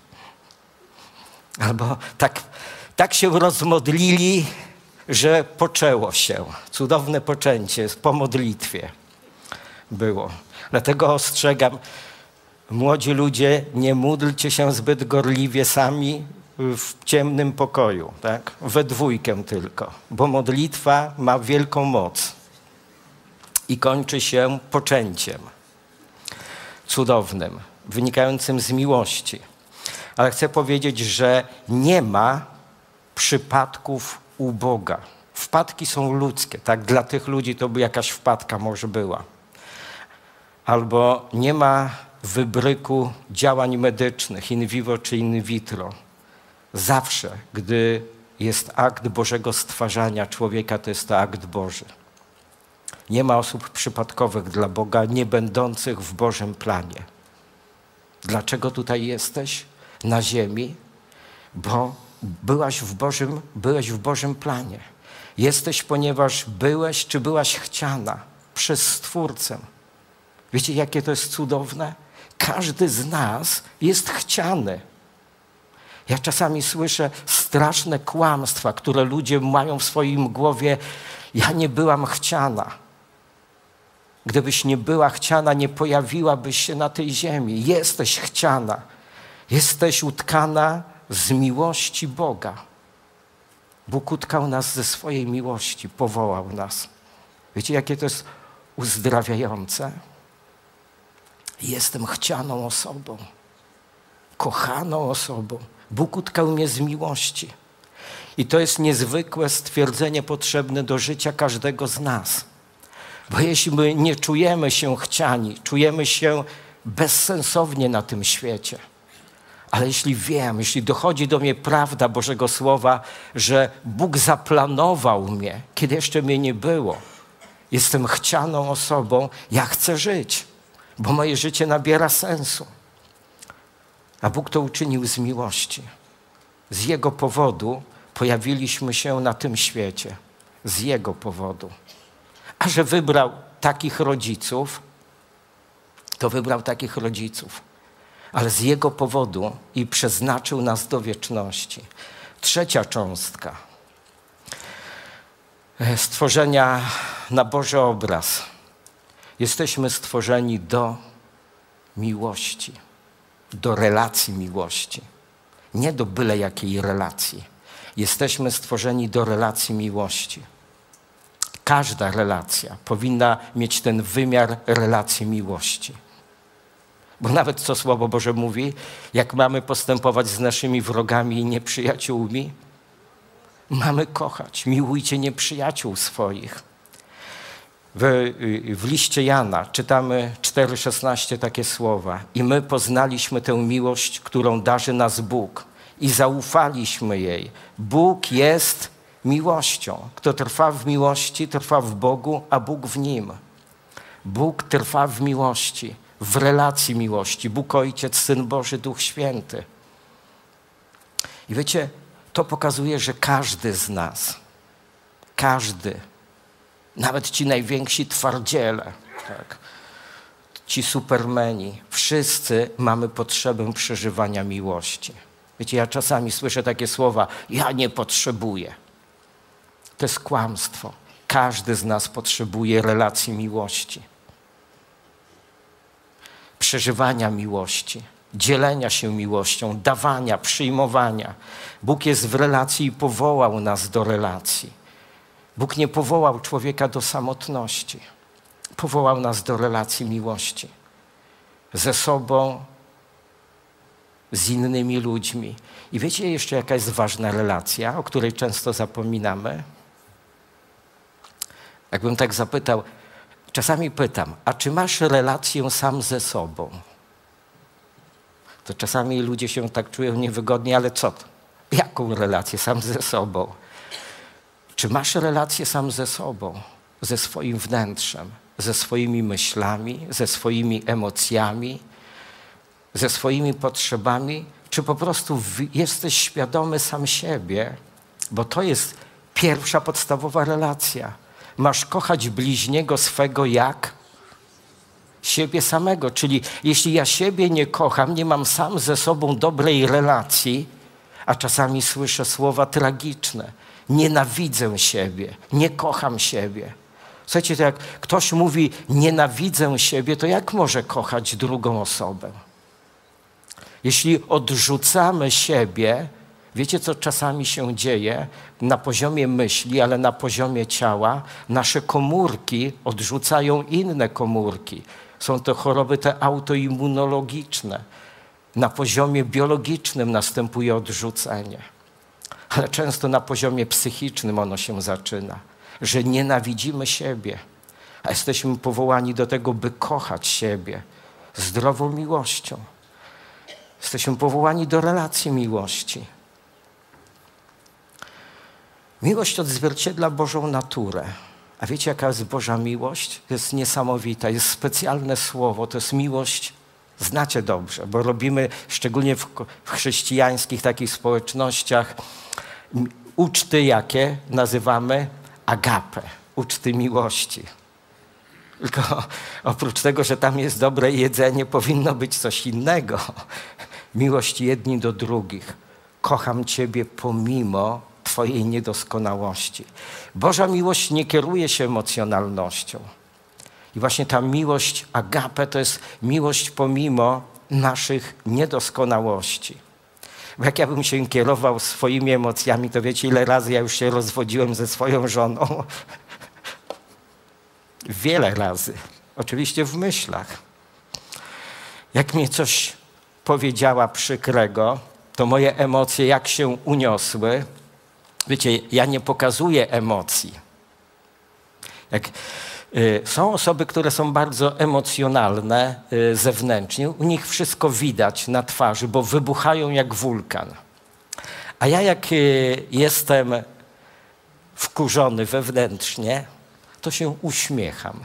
Albo tak się rozmodlili, że poczęło się. Cudowne poczęcie po modlitwie było. Dlatego ostrzegam, młodzi ludzie, nie módlcie się zbyt gorliwie sami w ciemnym pokoju, tak? We dwójkę tylko, bo modlitwa ma wielką moc i kończy się poczęciem cudownym, wynikającym z miłości. Ale chcę powiedzieć, że nie ma przypadków u Boga. Wpadki są ludzkie, tak? Dla tych ludzi to by jakaś wpadka może była. Albo nie ma wybryku działań medycznych, in vivo czy in vitro. Zawsze, gdy jest akt Bożego stwarzania człowieka, to jest to akt Boży. Nie ma osób przypadkowych dla Boga, nie będących w Bożym planie. Dlaczego tutaj jesteś na ziemi? Bo byłeś w Bożym planie. Jesteś, ponieważ byłeś czy byłaś chciana przez Stwórcę. Wiecie, jakie to jest cudowne? Każdy z nas jest chciany. Ja czasami słyszę straszne kłamstwa, które ludzie mają w swoim głowie. Ja nie byłam chciana. Gdybyś nie była chciana, nie pojawiłabyś się na tej ziemi. Jesteś chciana. Jesteś utkana z miłości Boga. Bóg utkał nas ze swojej miłości, powołał nas. Wiecie, jakie to jest uzdrawiające? Jestem chcianą osobą, kochaną osobą. Bóg utkał mnie z miłości. I to jest niezwykłe stwierdzenie potrzebne do życia każdego z nas. Bo jeśli my nie czujemy się chciani, czujemy się bezsensownie na tym świecie. Ale jeśli dochodzi do mnie prawda Bożego Słowa, że Bóg zaplanował mnie, kiedy jeszcze mnie nie było, jestem chcianą osobą, ja chcę żyć, bo moje życie nabiera sensu. A Bóg to uczynił z miłości. Z Jego powodu pojawiliśmy się na tym świecie. Z Jego powodu. A że wybrał takich rodziców, to wybrał takich rodziców. Ale z Jego powodu i przeznaczył nas do wieczności. Trzecia cząstka. Stworzenia na Boży obraz. Jesteśmy stworzeni do miłości. Do relacji miłości. Nie do byle jakiej relacji. Jesteśmy stworzeni do relacji miłości. Każda relacja powinna mieć ten wymiar relacji miłości. Bo nawet co Słowo Boże mówi, jak mamy postępować z naszymi wrogami i nieprzyjaciółmi, mamy kochać. Miłujcie nieprzyjaciół swoich. W liście Jana czytamy 4,16 takie słowa. I my poznaliśmy tę miłość, którą darzy nas Bóg i zaufaliśmy jej. Bóg jest miłością. Kto trwa w miłości, trwa w Bogu, a Bóg w nim. Bóg trwa w miłości, w relacji miłości. Bóg Ojciec, Syn Boży, Duch Święty. I wiecie, to pokazuje, że każdy z nas, każdy, nawet ci najwięksi twardziele, tak, ci supermeni, wszyscy mamy potrzebę przeżywania miłości. Wiecie, ja czasami słyszę takie słowa, ja nie potrzebuję. To jest kłamstwo. Każdy z nas potrzebuje relacji miłości. Przeżywania miłości, dzielenia się miłością, dawania, przyjmowania. Bóg jest w relacji i powołał nas do relacji. Bóg nie powołał człowieka do samotności. Powołał nas do relacji miłości. Ze sobą, z innymi ludźmi. I wiecie jeszcze jaka jest ważna relacja, o której często zapominamy? Jakbym tak zapytał, czasami pytam, a czy masz relację sam ze sobą? To czasami ludzie się tak czują niewygodnie, ale co to? Jaką relację sam ze sobą? Czy masz relację sam ze sobą, ze swoim wnętrzem, ze swoimi myślami, ze swoimi emocjami, ze swoimi potrzebami? Czy po prostu jesteś świadomy sam siebie? Bo to jest pierwsza podstawowa relacja. Masz kochać bliźniego swego jak siebie samego. Czyli jeśli ja siebie nie kocham, nie mam sam ze sobą dobrej relacji, a czasami słyszę słowa tragiczne. Nienawidzę siebie, nie kocham siebie. Słuchajcie, to jak ktoś mówi nienawidzę siebie, to jak może kochać drugą osobę? Jeśli odrzucamy siebie, wiecie co czasami się dzieje? Na poziomie myśli, ale na poziomie ciała nasze komórki odrzucają inne komórki. Są to choroby te autoimmunologiczne. Na poziomie biologicznym następuje odrzucenie. Ale często na poziomie psychicznym ono się zaczyna, że nienawidzimy siebie, a jesteśmy powołani do tego, by kochać siebie zdrową miłością. Jesteśmy powołani do relacji miłości. Miłość odzwierciedla Bożą naturę. A wiecie, jaka jest Boża miłość? Jest niesamowita, jest specjalne słowo, to jest miłość, znacie dobrze, bo robimy, szczególnie w chrześcijańskich takich społecznościach, uczty jakie nazywamy agape, uczty miłości. Tylko oprócz tego, że tam jest dobre jedzenie, powinno być coś innego. Miłość jedni do drugich. Kocham Ciebie pomimo Twojej niedoskonałości. Boża miłość nie kieruje się emocjonalnością. I właśnie ta miłość agape to jest miłość pomimo naszych niedoskonałości. Bo jak ja bym się kierował swoimi emocjami, to wiecie, ile razy ja już się rozwodziłem ze swoją żoną? Wiele razy. Oczywiście w myślach. Jak mnie coś powiedziała przykrego, to moje emocje jak się uniosły. Wiecie, ja nie pokazuję emocji. Są osoby, które są bardzo emocjonalne zewnętrznie. U nich wszystko widać na twarzy, bo wybuchają jak wulkan. A ja jak jestem wkurzony wewnętrznie, to się uśmiecham.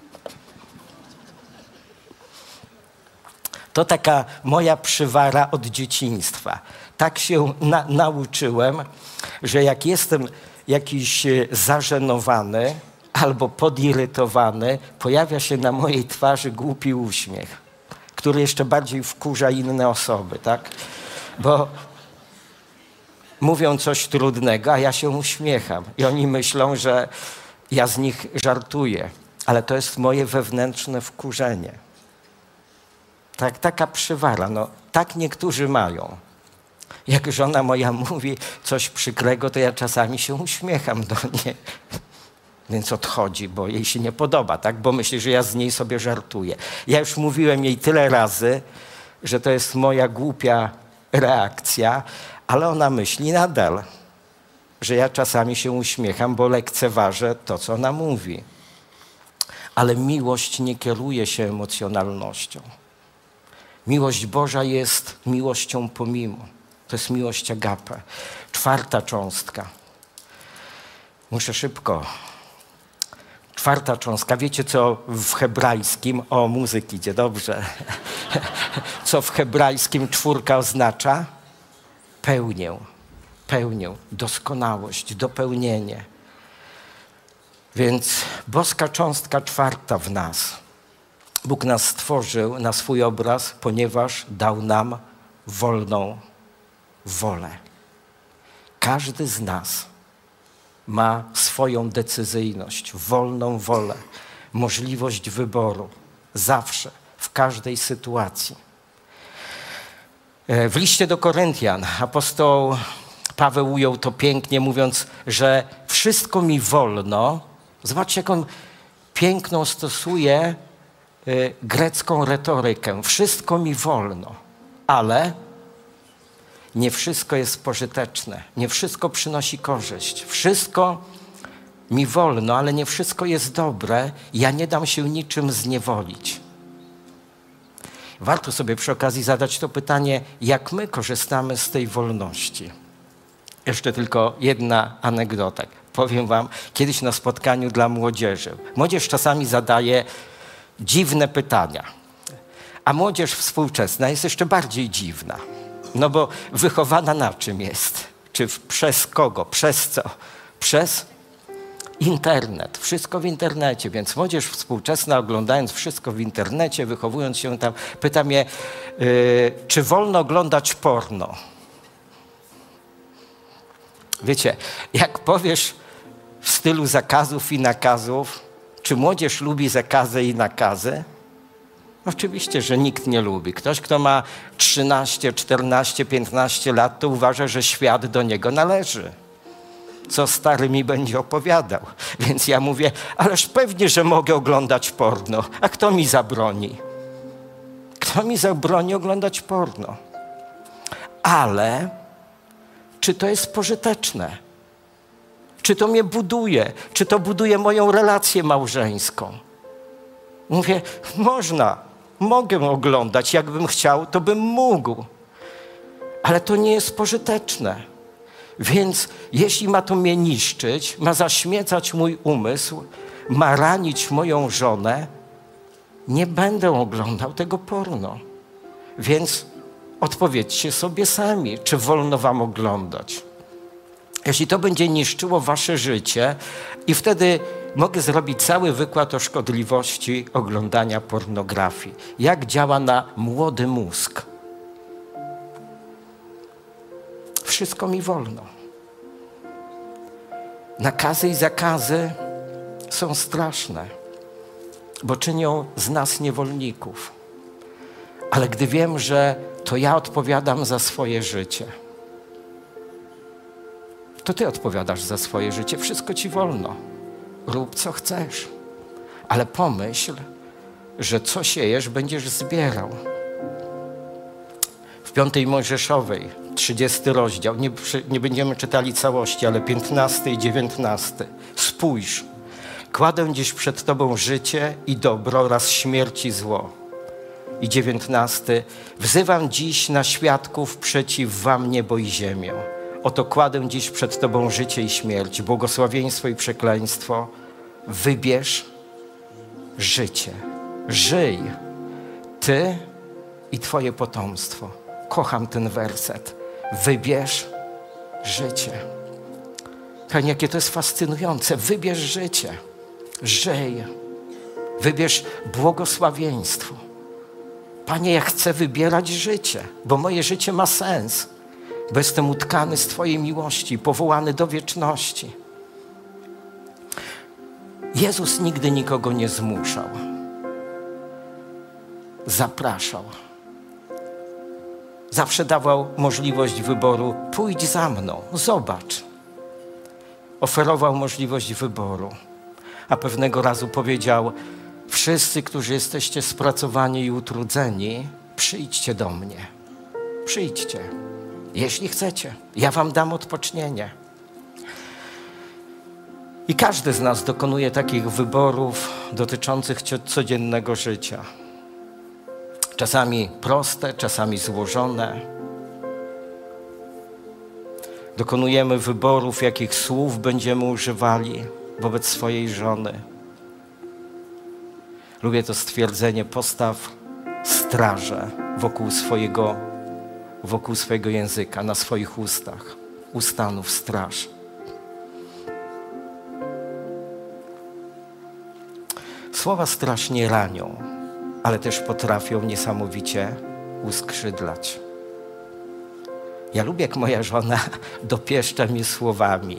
To taka moja przywara od dzieciństwa. Tak się nauczyłem, że jak jestem jakiś zażenowany albo podirytowany, pojawia się na mojej twarzy głupi uśmiech, który jeszcze bardziej wkurza inne osoby, tak? Bo mówią coś trudnego, a ja się uśmiecham. I oni myślą, że ja z nich żartuję. Ale to jest moje wewnętrzne wkurzenie. Tak, taka przywara. No, tak niektórzy mają. Jak żona moja mówi coś przykrego, to ja czasami się uśmiecham do niej. Więc odchodzi, bo jej się nie podoba, tak? Bo myśli, że ja z niej sobie żartuję. Ja już mówiłem jej tyle razy, że to jest moja głupia reakcja, ale ona myśli nadal, że ja czasami się uśmiecham, bo lekceważę to, co ona mówi. Ale miłość nie kieruje się emocjonalnością. Miłość Boża jest miłością pomimo. To jest miłość agape. 4. cząstka. Muszę szybko. 4. cząstka. Wiecie, co w hebrajskim, o, muzyk idzie, dobrze. Co w hebrajskim 4 oznacza? Pełnię, doskonałość, dopełnienie. Więc boska cząstka 4 w nas. Bóg nas stworzył na swój obraz, ponieważ dał nam wolną wolę. Każdy z nas ma swoją decyzyjność, wolną wolę, możliwość wyboru. Zawsze, w każdej sytuacji. W liście do Koryntian apostoł Paweł ujął to pięknie, mówiąc, że wszystko mi wolno. Zobaczcie, jak on piękną stosuje grecką retorykę. Wszystko mi wolno, ale nie wszystko jest pożyteczne. Nie wszystko przynosi korzyść. Wszystko mi wolno, ale nie wszystko jest dobre. Ja nie dam się niczym zniewolić. Warto sobie przy okazji zadać to pytanie, jak my korzystamy z tej wolności. Jeszcze tylko jedna anegdota. Powiem wam, kiedyś na spotkaniu dla młodzieży. Młodzież czasami zadaje dziwne pytania, a młodzież współczesna jest jeszcze bardziej dziwna. No bo wychowana na czym jest? Czy przez kogo? Przez co? Przez internet. Wszystko w internecie. Więc młodzież współczesna, oglądając wszystko w internecie, wychowując się tam, pyta mnie, czy wolno oglądać porno? Wiecie, jak powiesz w stylu zakazów i nakazów, czy młodzież lubi zakazy i nakazy? Oczywiście, że nikt nie lubi. Ktoś, kto ma 13, 14, 15 lat, to uważa, że świat do niego należy. Co stary mi będzie opowiadał. Więc ja mówię, ależ pewnie, że mogę oglądać porno. A kto mi zabroni? Kto mi zabroni oglądać porno? Ale czy to jest pożyteczne? Czy to mnie buduje? Czy to buduje moją relację małżeńską? Mówię, mogę oglądać. Jakbym chciał, to bym mógł. Ale to nie jest pożyteczne. Więc jeśli ma to mnie niszczyć, ma zaśmiecać mój umysł, ma ranić moją żonę, nie będę oglądał tego porno. Więc odpowiedzcie sobie sami, czy wolno wam oglądać. Jeśli to będzie niszczyło wasze życie i wtedy mogę zrobić cały wykład o szkodliwości oglądania pornografii. Jak działa na młody mózg. Wszystko mi wolno. Nakazy i zakazy są straszne, bo czynią z nas niewolników. Ale gdy wiem, że to ja odpowiadam za swoje życie, to ty odpowiadasz za swoje życie. Wszystko ci wolno. Rób co chcesz. Ale pomyśl, że co siejesz, będziesz zbierał. 5 Mojżeszowej, 30 rozdział, nie będziemy czytali całości, ale 15 i 19. Spójrz, kładę dziś przed Tobą życie i dobro oraz śmierć i zło. I 19. Wzywam dziś na świadków przeciw Wam niebo i ziemię. Oto kładę dziś przed Tobą życie i śmierć, błogosławieństwo i przekleństwo. Wybierz życie. Żyj, Ty i Twoje potomstwo. Kocham ten werset. Wybierz życie. Panie, jakie to jest fascynujące. Wybierz życie. Żyj. Wybierz błogosławieństwo. Panie, ja chcę wybierać życie, bo moje życie ma sens, bo jestem utkany z Twojej miłości, powołany do wieczności. Jezus nigdy nikogo nie zmuszał. Zapraszał. Zawsze dawał możliwość wyboru. Pójdź za mną, zobacz. Oferował możliwość wyboru. A pewnego razu powiedział: wszyscy, którzy jesteście spracowani i utrudzeni, przyjdźcie do mnie. Przyjdźcie, jeśli chcecie. Ja wam dam odpocznienie. I każdy z nas dokonuje takich wyborów dotyczących codziennego życia. Czasami proste, czasami złożone. Dokonujemy wyborów, jakich słów będziemy używali wobec swojej żony. Lubię to stwierdzenie: postaw strażę wokół swojego języka, na swoich ustach. Ustanów straż. Słowa strasznie ranią, ale też potrafią niesamowicie uskrzydlać. Ja lubię, jak moja żona dopieszcza mnie słowami.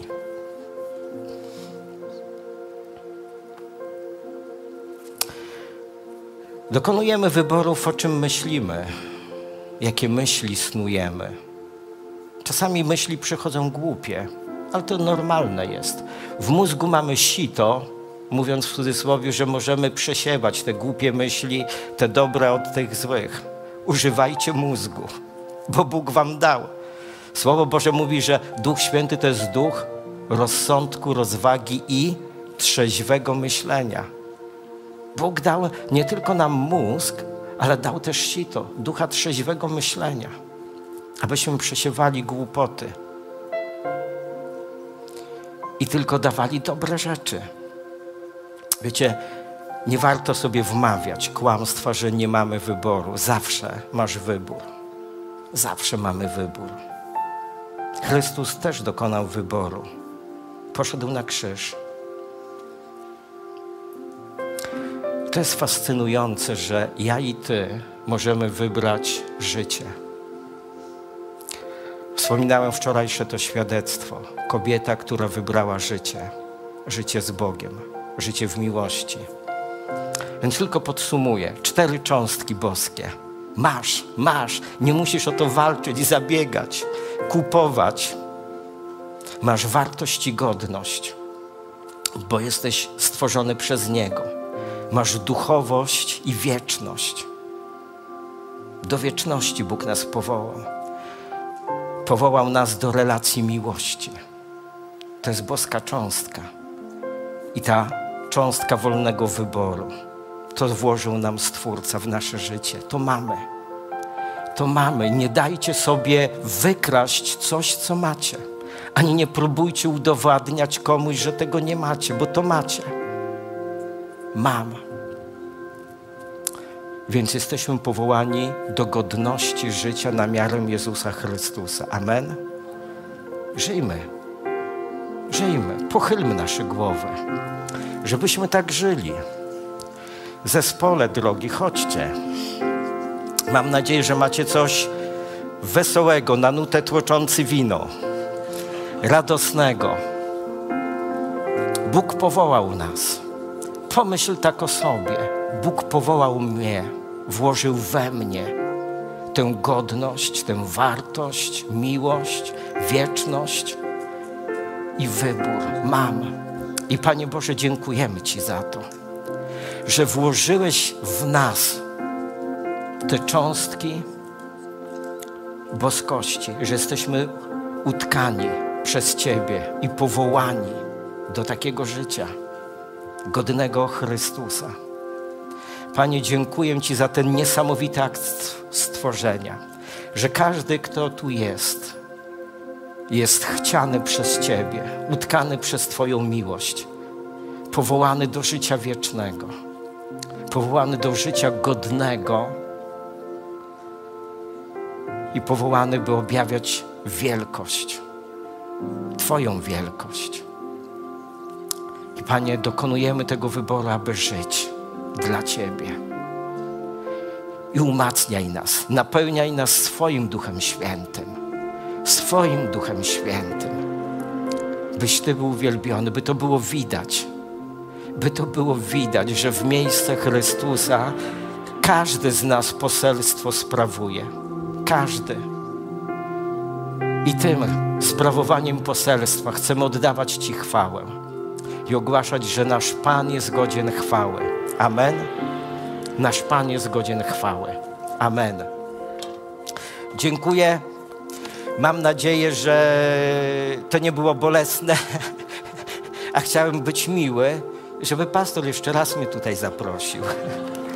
Dokonujemy wyborów, o czym myślimy, jakie myśli snujemy. Czasami myśli przychodzą głupie, ale to normalne jest. W mózgu mamy sito, mówiąc w cudzysłowie, że możemy przesiewać te głupie myśli, te dobre od tych złych. Używajcie mózgu, bo Bóg wam dał. Słowo Boże mówi, że Duch Święty to jest duch rozsądku, rozwagi i trzeźwego myślenia. Bóg dał nie tylko nam mózg, ale dał też sito, ducha trzeźwego myślenia, abyśmy przesiewali głupoty i tylko dawali dobre rzeczy. Wiecie, nie warto sobie wmawiać kłamstwa, że nie mamy wyboru. Zawsze masz wybór. Zawsze mamy wybór. Chrystus też dokonał wyboru. Poszedł na krzyż. To jest fascynujące, że ja i Ty możemy wybrać życie. Wspominałem wczorajsze to świadectwo. Kobieta, która wybrała życie. Życie z Bogiem. Życie w miłości. Więc tylko podsumuję. 4 cząstki boskie. Masz. Nie musisz o to walczyć, zabiegać, kupować. Masz wartość i godność, bo jesteś stworzony przez Niego. Masz duchowość i wieczność. Do wieczności Bóg nas powołał. Powołał nas do relacji miłości. To jest boska cząstka. I ta cząstka wolnego wyboru, to włożył nam Stwórca w nasze życie. To mamy. To mamy. Nie dajcie sobie wykraść coś, co macie. Ani nie próbujcie udowadniać komuś, że tego nie macie, bo to macie. Mam. Więc jesteśmy powołani do godności życia na miarę Jezusa Chrystusa. Amen? Żyjmy. Pochylmy nasze głowy, żebyśmy tak żyli. Zespole drogi, chodźcie. Mam nadzieję, że macie coś wesołego, na nutę tłoczący wino, radosnego. Bóg powołał nas. Pomyśl tak o sobie. Bóg powołał mnie, włożył we mnie tę godność, tę wartość, miłość, wieczność i wybór. Mam. I Panie Boże, dziękujemy Ci za to, że włożyłeś w nas te cząstki boskości, że jesteśmy utkani przez Ciebie i powołani do takiego życia godnego Chrystusa. Panie, dziękuję Ci za ten niesamowity akt stworzenia, że każdy, kto tu jest chciany przez Ciebie, utkany przez Twoją miłość, powołany do życia wiecznego, powołany do życia godnego i powołany, by objawiać wielkość, Twoją wielkość. I Panie, dokonujemy tego wyboru, aby żyć dla Ciebie. I umacniaj nas, napełniaj nas swoim Duchem Świętym, swoim Duchem Świętym, byś Ty był uwielbiony, by to było widać, że w miejsce Chrystusa każdy z nas poselstwo sprawuje. Każdy. I tym sprawowaniem poselstwa chcemy oddawać Ci chwałę i ogłaszać, że nasz Pan jest godzien chwały. Amen. Nasz Pan jest godzien chwały. Amen. Dziękuję. Mam nadzieję, że to nie było bolesne, a chciałem być miły, żeby pastor jeszcze raz mnie tutaj zaprosił.